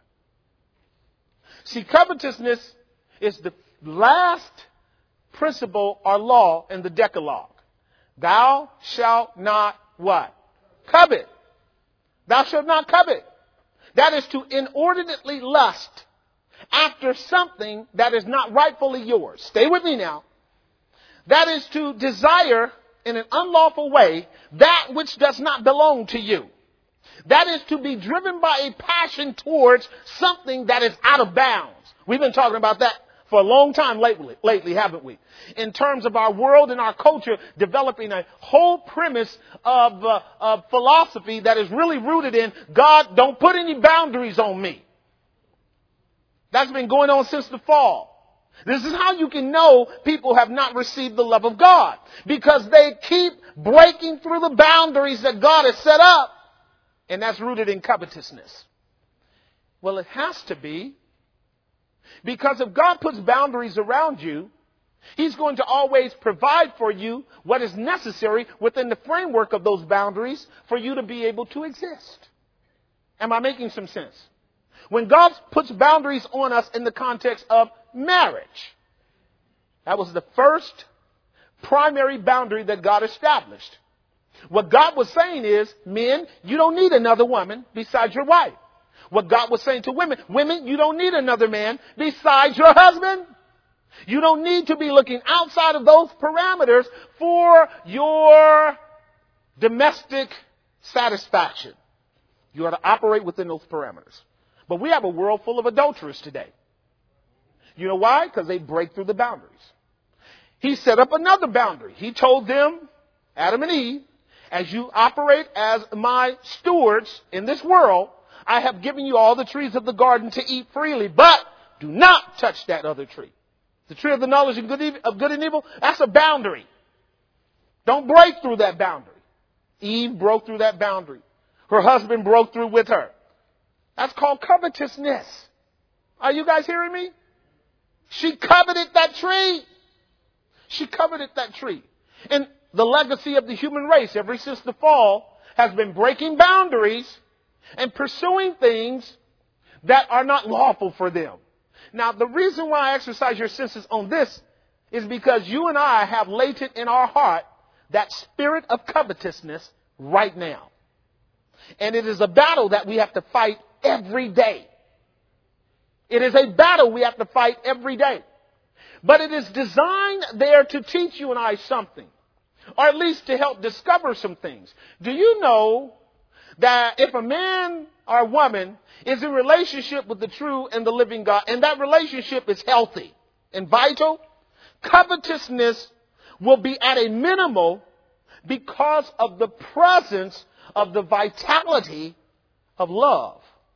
See, covetousness is the last principle or law in the Decalogue. Thou shalt not what? Covet. Thou shalt not covet. That is to inordinately lust after something that is not rightfully yours. Stay with me now. That is to desire in an unlawful way that which does not belong to you. That is to be driven by a passion towards something that is out of bounds. We've been talking about that for a long time lately, lately, haven't we? In terms of our world and our culture developing a whole premise of, uh, of philosophy that is really rooted in God, don't put any boundaries on me. That's been going on since the fall. This is how you can know people have not received the love of God, because they keep breaking through the boundaries that God has set up, and that's rooted in covetousness. Well, it has to be, because if God puts boundaries around you, He's going to always provide for you what is necessary within the framework of those boundaries for you to be able to exist. Am I making some sense? When God puts boundaries on us in the context of marriage, that was the first primary boundary that God established. What God was saying is, men, you don't need another woman besides your wife. What God was saying to women, women, you don't need another man besides your husband. You don't need to be looking outside of those parameters for your domestic satisfaction. You are to operate within those parameters. But we have a world full of adulterers today. You know why? Because they break through the boundaries. He set up another boundary. He told them, Adam and Eve, as you operate as my stewards in this world, I have given you all the trees of the garden to eat freely, but do not touch that other tree. The tree of the knowledge of good, of good and evil, that's a boundary. Don't break through that boundary. Eve broke through that boundary. Her husband broke through with her. That's called covetousness. Are you guys hearing me? She coveted that tree. She coveted that tree. And the legacy of the human race, ever since the fall, has been breaking boundaries and pursuing things that are not lawful for them. Now, the reason why I exercise your senses on this is because you and I have latent in our heart that spirit of covetousness right now. And it is a battle that we have to fight every day. It is a battle we have to fight every day. But it is designed there to teach you and I something, or at least to help discover some things. Do you know that if a man or a woman is in relationship with the true and the living God, and that relationship is healthy and vital, covetousness will be at a minimal because of the presence of the vitality of love,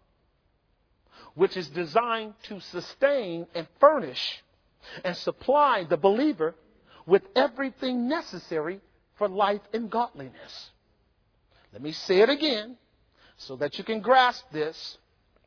which is designed to sustain and furnish and supply the believer with everything necessary for life and godliness. Let me say it again so that you can grasp this.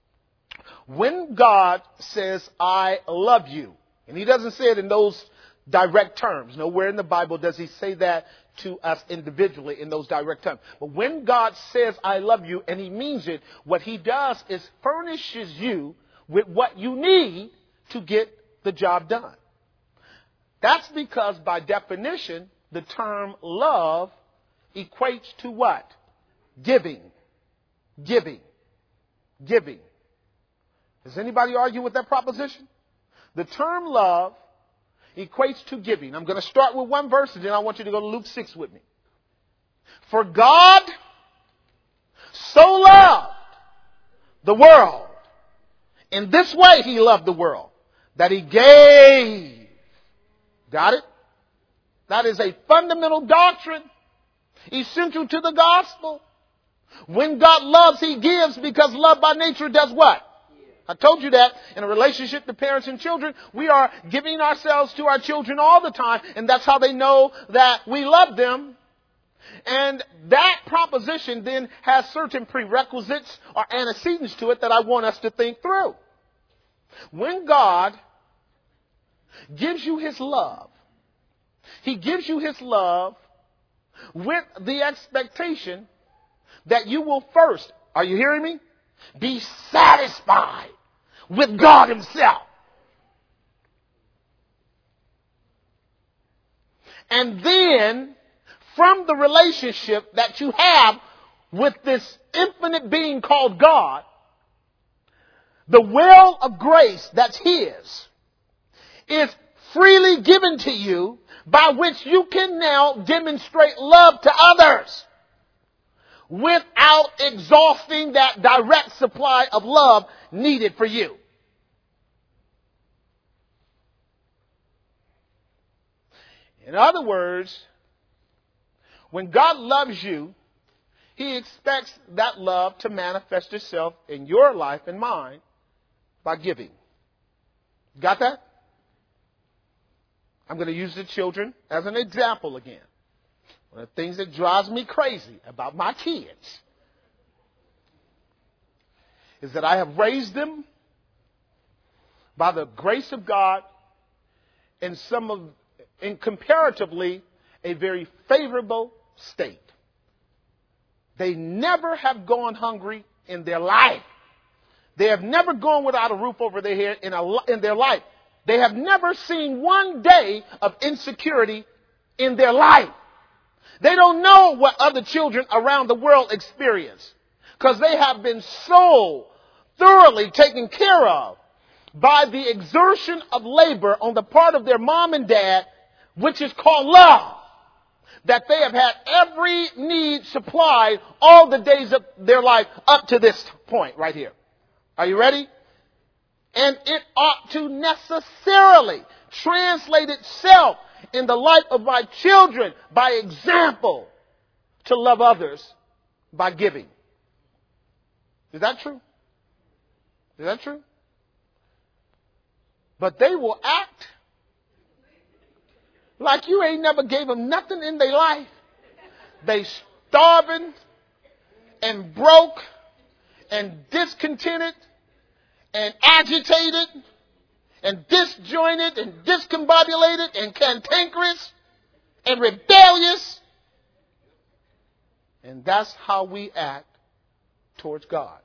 When God says, I love you, and He doesn't say it in those direct terms. Nowhere in the Bible does He say that to us individually in those direct terms. But when God says, I love you, and He means it, what He does is furnishes you with what you need to get the job done. That's because by definition, the term love equates to what? Giving. Giving. Giving. Does anybody argue with that proposition? The term love equates to giving. I'm going to start with one verse and then I want you to go to Luke six with me. For God so loved the world. In this way He loved the world, that He gave. Got it? That is a fundamental doctrine, essential to the gospel. When God loves, He gives, because love by nature does what? I told you that in a relationship to parents and children, we are giving ourselves to our children all the time, and that's how they know that we love them. And that proposition then has certain prerequisites or antecedents to it that I want us to think through. When God gives you his love, he gives you his love with the expectation that you will first, are you hearing me? Be satisfied with God himself. And then, from the relationship that you have with this infinite being called God, the well of grace that's his is freely given to you, by which you can now demonstrate love to others without exhausting that direct supply of love needed for you. In other words, when God loves you, he expects that love to manifest itself in your life and mine by giving. Got that? I'm going to use the children as an example again. One of the things that drives me crazy about my kids is that I have raised them by the grace of God in some of, in comparatively, a very favorable state. They never have gone hungry in their life. They have never gone without a roof over their head in, a, in their life. They have never seen one day of insecurity in their life. They don't know what other children around the world experience because they have been so thoroughly taken care of by the exertion of labor on the part of their mom and dad, which is called love, that they have had every need supplied all the days of their life up to this point right here. Are you ready? And it ought to necessarily translate itself in the life of my children by example to love others by giving. Is that true? Is that true? But they will act like you ain't never gave them nothing in their life. They starving and broke and discontented and agitated and disjointed and discombobulated and cantankerous and rebellious. And that's how we act towards God.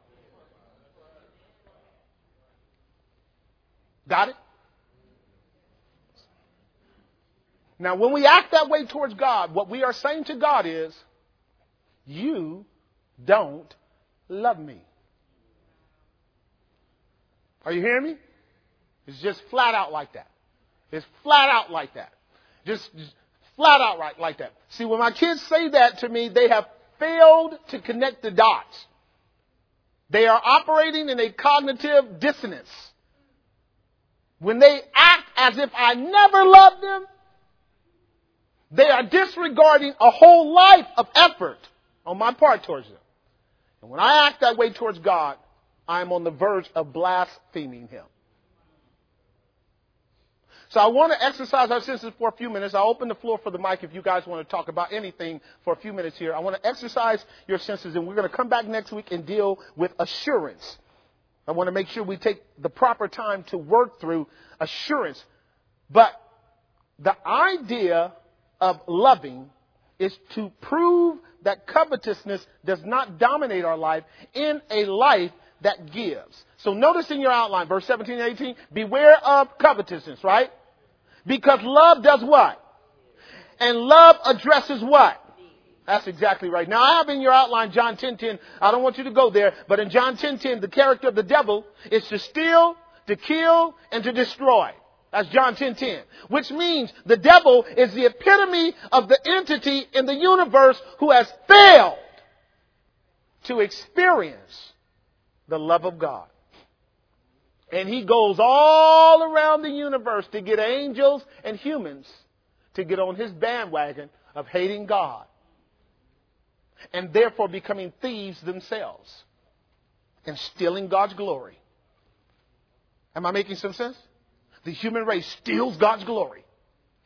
Got it? Now, when we act that way towards God, what we are saying to God is, you don't love me. Are you hearing me? It's just flat out like that. It's flat out like that. Just, just flat out right like that. See, when my kids say that to me, they have failed to connect the dots. They are operating in a cognitive dissonance. When they act as if I never loved them, they are disregarding a whole life of effort on my part towards them. And when I act that way towards God, I'm on the verge of blaspheming him. So I want to exercise our senses for a few minutes. I'll open the floor for the mic if you guys want to talk about anything for a few minutes here. I want to exercise your senses, and we're going to come back next week and deal with assurance. I want to make sure we take the proper time to work through assurance. But the idea of loving is to prove that covetousness does not dominate our life in a life that gives. So notice in your outline, verse seventeen and eighteen, beware of covetousness, right? Because love does what? And love addresses what? That's exactly right. Now, I have in your outline John ten ten. I don't want you to go there. But in John ten ten, the character of the devil is to steal, to kill, and to destroy. That's John ten ten. Which means the devil is the epitome of the entity in the universe who has failed to experience the love of God. And he goes all around the universe to get angels and humans to get on his bandwagon of hating God. And therefore becoming thieves themselves and stealing God's glory. Am I making some sense? The human race steals God's glory.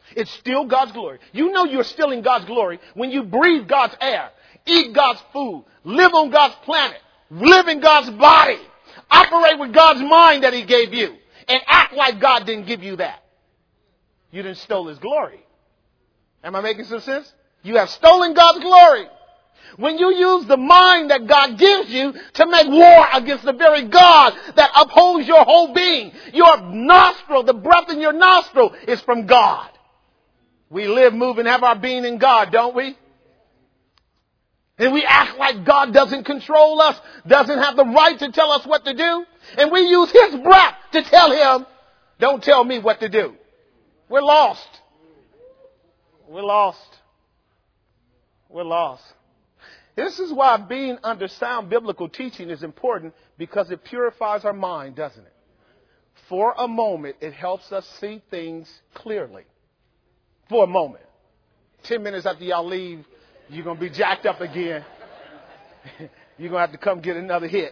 It's still God's glory. You know you're still in God's glory when you breathe God's air, eat God's food, live on God's planet, live in God's body, operate with God's mind that he gave you, and act like God didn't give you that. You didn't steal his glory. Am I making some sense? You have stolen God's glory. When you use the mind that God gives you to make war against the very God that upholds your whole being, your nostril, the breath in your nostril is from God. We live, move, and have our being in God, don't we? And we act like God doesn't control us, doesn't have the right to tell us what to do. And we use his breath to tell him, don't tell me what to do. We're lost. We're lost. We're lost. This is why being under sound biblical teaching is important, because it purifies our mind, doesn't it? For a moment, it helps us see things clearly. For a moment. Ten minutes after y'all leave, you're going to be jacked up again. You're going to have to come get another hit.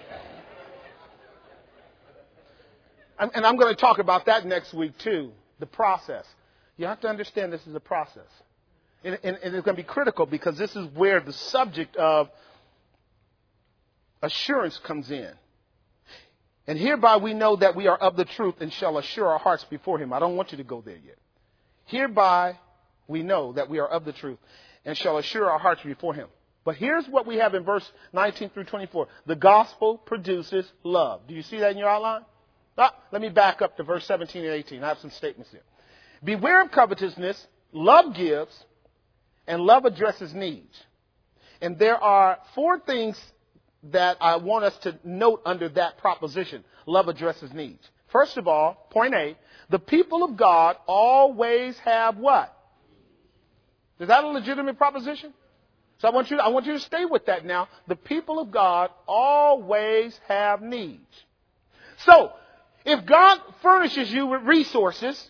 And I'm going to talk about that next week too. The process. You have to understand this is a process. And, and, and it's going to be critical, because this is where the subject of assurance comes in. And hereby we know that we are of the truth and shall assure our hearts before him. I don't want you to go there yet. Hereby we know that we are of the truth and shall assure our hearts before him. But here's what we have in verse nineteen through twenty-four. The gospel produces love. Do you see that in your outline? Ah, let me back up to verse seventeen and eighteen. I have some statements here. Beware of covetousness. Love gives, and love addresses needs. And there are four things that I want us to note under that proposition. Love addresses needs. First of all, point A, the people of God always have what? Is that a legitimate proposition? So I want you, I want you to stay with that now. The people of God always have needs. So, if God furnishes you with resources,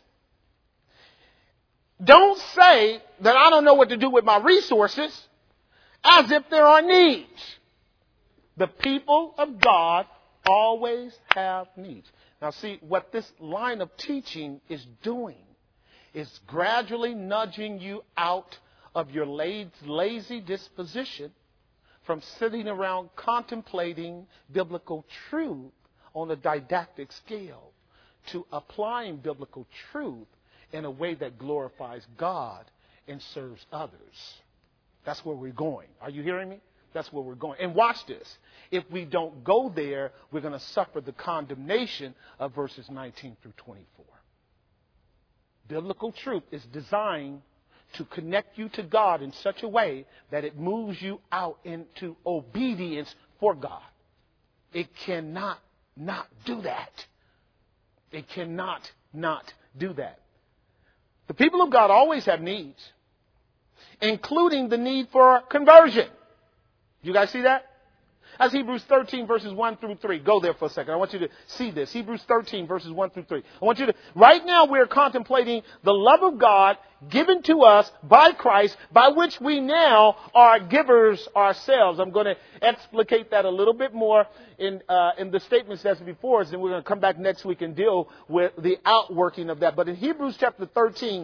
don't say that I don't know what to do with my resources as if there are needs. The people of God always have needs. Now see, what this line of teaching is doing is gradually nudging you out of your lazy disposition from sitting around contemplating biblical truth on a didactic scale to applying biblical truth in a way that glorifies God and serves others. That's where we're going. Are you hearing me? That's where we're going. And watch this. If we don't go there, we're going to suffer the condemnation of verses nineteen through twenty-four. Biblical truth is designed to connect you to God in such a way that it moves you out into obedience for God. It cannot not do that. It cannot not do that. The people of God always have needs, including the need for conversion. You guys see that? That's Hebrews thirteen verses one through three. Go there for a second. I want you to see this. Hebrews thirteen verses one through three. I want you to, right now we're contemplating the love of God given to us by Christ, by which we now are givers ourselves. I'm going to explicate that a little bit more in, uh, in the statements that's before us, and we're going to come back next week and deal with the outworking of that. But in Hebrews chapter thirteen,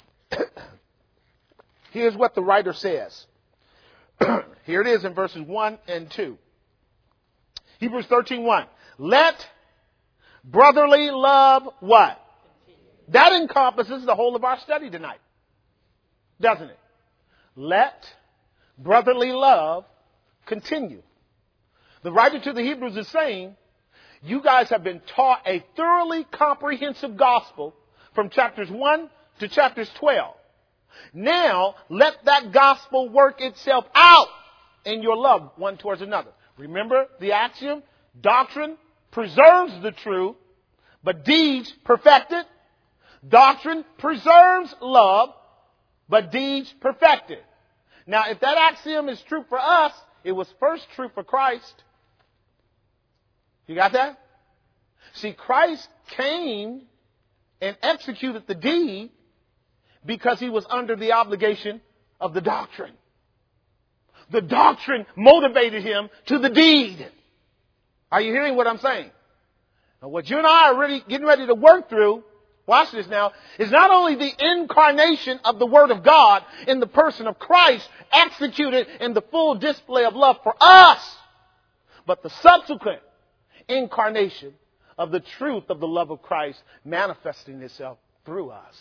here's what the writer says. Here it is in verses one and two. Hebrews thirteen one. Let brotherly love what? That encompasses the whole of our study tonight. Doesn't it? Let brotherly love continue. The writer to the Hebrews is saying, you guys have been taught a thoroughly comprehensive gospel from chapters one to chapters twelve. Now, let that gospel work itself out in your love one towards another. Remember the axiom? Doctrine preserves the truth, but deeds perfect it. Doctrine preserves love, but deeds perfect it. Now, if that axiom is true for us, it was first true for Christ. You got that? See, Christ came and executed the deed because he was under the obligation of the doctrine. The doctrine motivated him to the deed. Are you hearing what I'm saying? Now, what you and I are really getting ready to work through watch this now, is not only the incarnation of the Word of God in the person of Christ executed in the full display of love for us, but the subsequent incarnation of the truth of the love of Christ manifesting itself through us.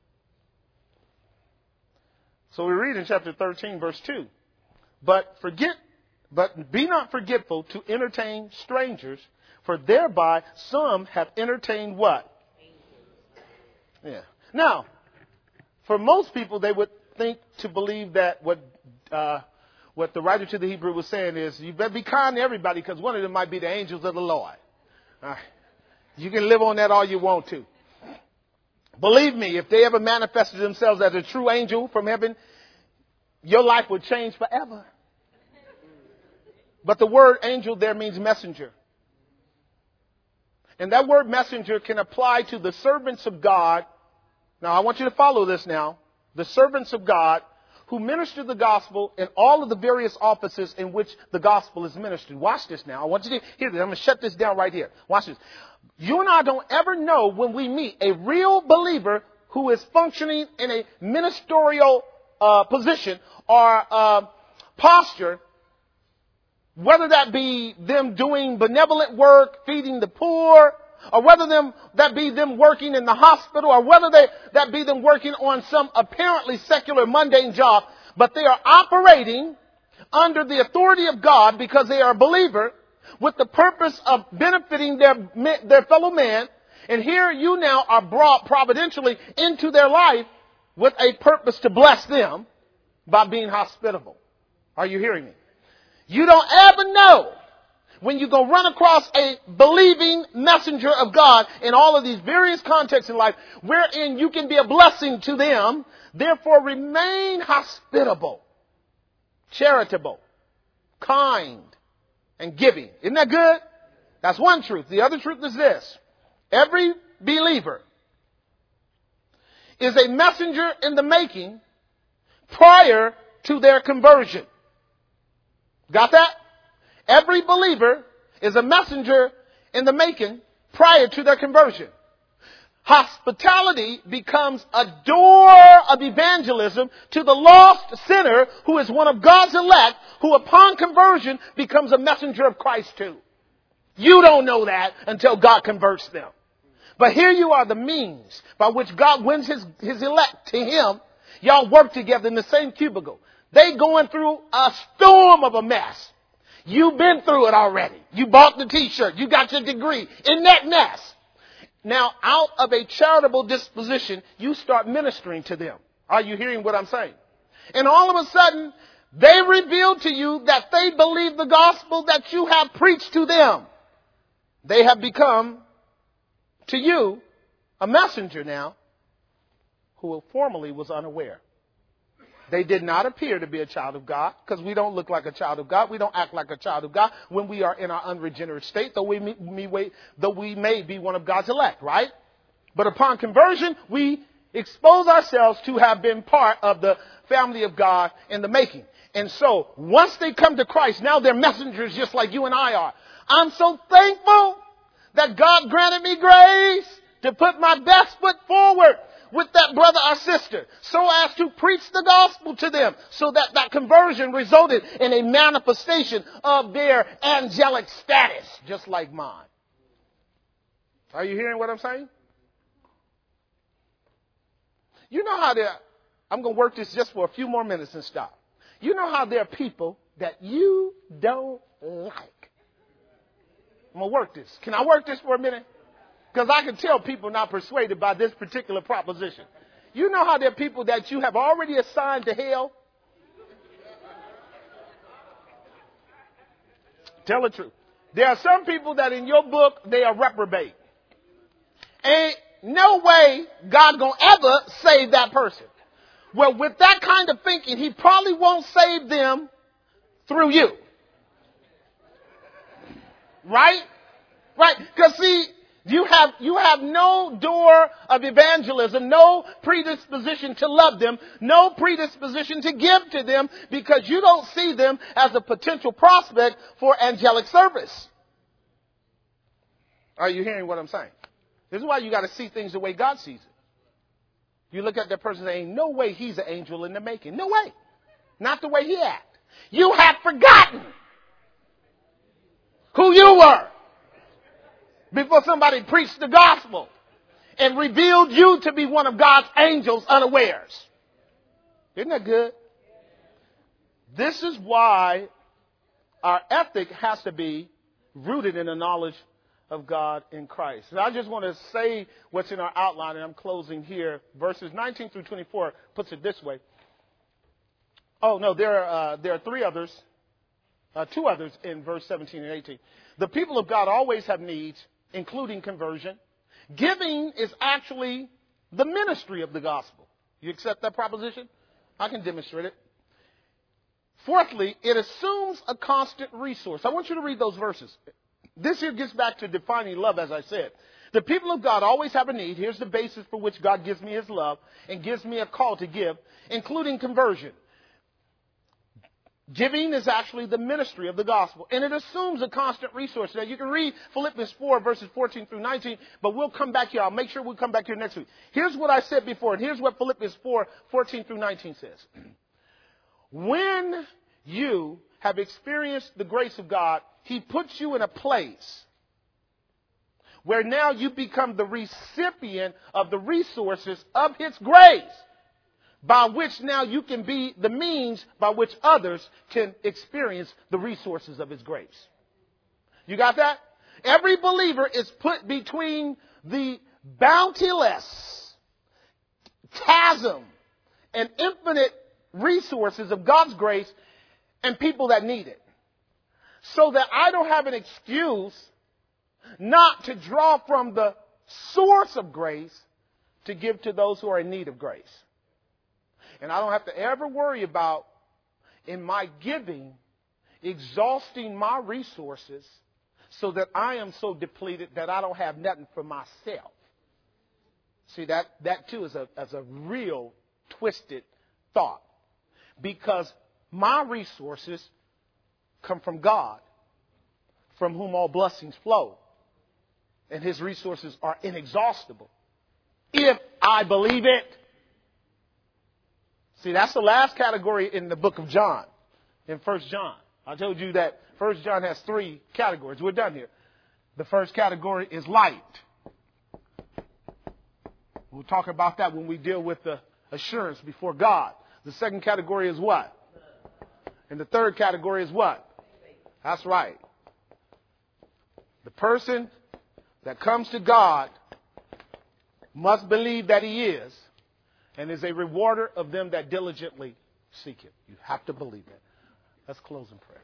So we read in chapter thirteen, verse two, but forget, but be not forgetful to entertain strangers, for thereby some have entertained what? Yeah. Now, for most people, they would think to believe that what uh, what the writer to the Hebrew was saying is, you better be kind to everybody because one of them might be the angels of the Lord. All right. You can live on that all you want to. Believe me, if they ever manifested themselves as a true angel from heaven, your life would change forever. But the word angel there means messenger. And that word messenger can apply to the servants of God. Now, I want you to follow this now. The servants of God who minister the gospel in all of the various offices in which the gospel is ministered. Watch this now. I want you to hear this. I'm going to shut this down right here. Watch this. You and I don't ever know when we meet a real believer who is functioning in a ministerial uh, position or uh, posture, whether that be them doing benevolent work, feeding the poor, or whether them that be them working in the hospital, or whether they, that be them working on some apparently secular, mundane job, but they are operating under the authority of God because they are a believer with the purpose of benefiting their, their fellow man. And here you now are brought providentially into their life with a purpose to bless them by being hospitable. Are you hearing me? You don't ever know when you're going to run across a believing messenger of God in all of these various contexts in life wherein you can be a blessing to them. Therefore, remain hospitable, charitable, kind, and giving. Isn't that good? That's one truth. The other truth is this. Every believer is a messenger in the making prior to their conversion. Got that? Every believer is a messenger in the making prior to their conversion. Hospitality becomes a door of evangelism to the lost sinner who is one of God's elect, who upon conversion becomes a messenger of Christ too. You don't know that until God converts them. But here you are, the means by which God wins his, his elect to him. Y'all work together in the same cubicle. They going through a storm of a mess. You've been through it already. You bought the t-shirt. You got your degree in that mess. Now, out of a charitable disposition, you start ministering to them. Are you hearing what I'm saying? And all of a sudden, they reveal to you that they believe the gospel that you have preached to them. They have become, to you, a messenger now who formerly was unaware. They did not appear to be a child of God because we don't look like a child of God. We don't act like a child of God when we are in our unregenerate state, though we may, though we may be one of God's elect, right? But upon conversion, we expose ourselves to have been part of the family of God in the making. And so once they come to Christ, now they're messengers just like you and I are. I'm so thankful that God granted me grace to put my best foot forward with that brother or sister, so as to preach the gospel to them, so that that conversion resulted in a manifestation of their angelic status, just like mine. Are you hearing what I'm saying? You know how there, I'm going to work this just for a few more minutes and stop. You know how there are people that you don't like. I'm going to work this. Can I work this for a minute? Because I can tell people not persuaded by this particular proposition. You know how there are people that you have already assigned to hell? Tell the truth. There are some people that in your book, they are reprobate. Ain't no way God gonna ever save that person. Well, with that kind of thinking, he probably won't save them through you. Right? Right? Because see, You have, you have no door of evangelism, no predisposition to love them, no predisposition to give to them because you don't see them as a potential prospect for angelic service. Are you hearing what I'm saying? This is why you got to see things the way God sees it. You look at that person and say, ain't no way he's an angel in the making. No way. Not the way he acts. You have forgotten who you were before somebody preached the gospel and revealed you to be one of God's angels unawares. Isn't that good? This is why our ethic has to be rooted in the knowledge of God in Christ. And I just want to say what's in our outline, and I'm closing here. Verses nineteen through twenty-four puts it this way. Oh, no, there are, uh, there are three others, uh, two others in verse seventeen and eighteen. The people of God always have needs, including conversion. Giving is actually the ministry of the gospel. You accept that proposition? I can demonstrate it. Fourthly, it assumes a constant resource. I want you to read those verses. This here gets back to defining love, as I said. The people of God always have a need. Here's the basis for which God gives me his love and gives me a call to give, including conversion. Giving is actually the ministry of the gospel, and it assumes a constant resource. Now, you can read Philippians four, verses fourteen through nineteen, but we'll come back here. I'll make sure we'll come back here next week. Here's what I said before, and here's what Philippians four, fourteen through nineteen says. When you have experienced the grace of God, he puts you in a place where now you become the recipient of the resources of his grace, by which now you can be the means by which others can experience the resources of his grace. You got that? Every believer is put between the bountiless chasm and infinite resources of God's grace and people that need it. So that I don't have an excuse not to draw from the source of grace to give to those who are in need of grace. And I don't have to ever worry about, in my giving, exhausting my resources so that I am so depleted that I don't have nothing for myself. See, that, that too is a, is a real twisted thought. Because my resources come from God, from whom all blessings flow. And his resources are inexhaustible, if I believe it. See, that's the last category in the book of John, in First John. I told you that First John has three categories. We're done here. The first category is light. We'll talk about that when we deal with the assurance before God. The second category is what? And the third category is what? That's right. The person that comes to God must believe that he is, and is a rewarder of them that diligently seek him. You have to believe that. Let's close in prayer.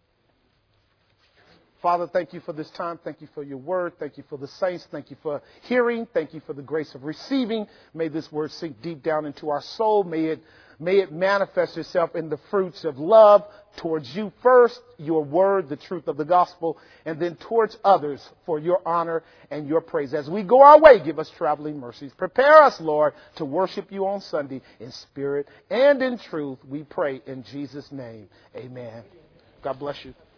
Father, thank you for this time. Thank you for your word. Thank you for the saints. Thank you for hearing. Thank you for the grace of receiving. May this word sink deep down into our soul. May it, may it manifest itself in the fruits of love towards you first, your word, the truth of the gospel, and then towards others for your honor and your praise. As we go our way, give us traveling mercies. Prepare us, Lord, to worship you on Sunday in spirit and in truth. We pray in Jesus' name. Amen. God bless you.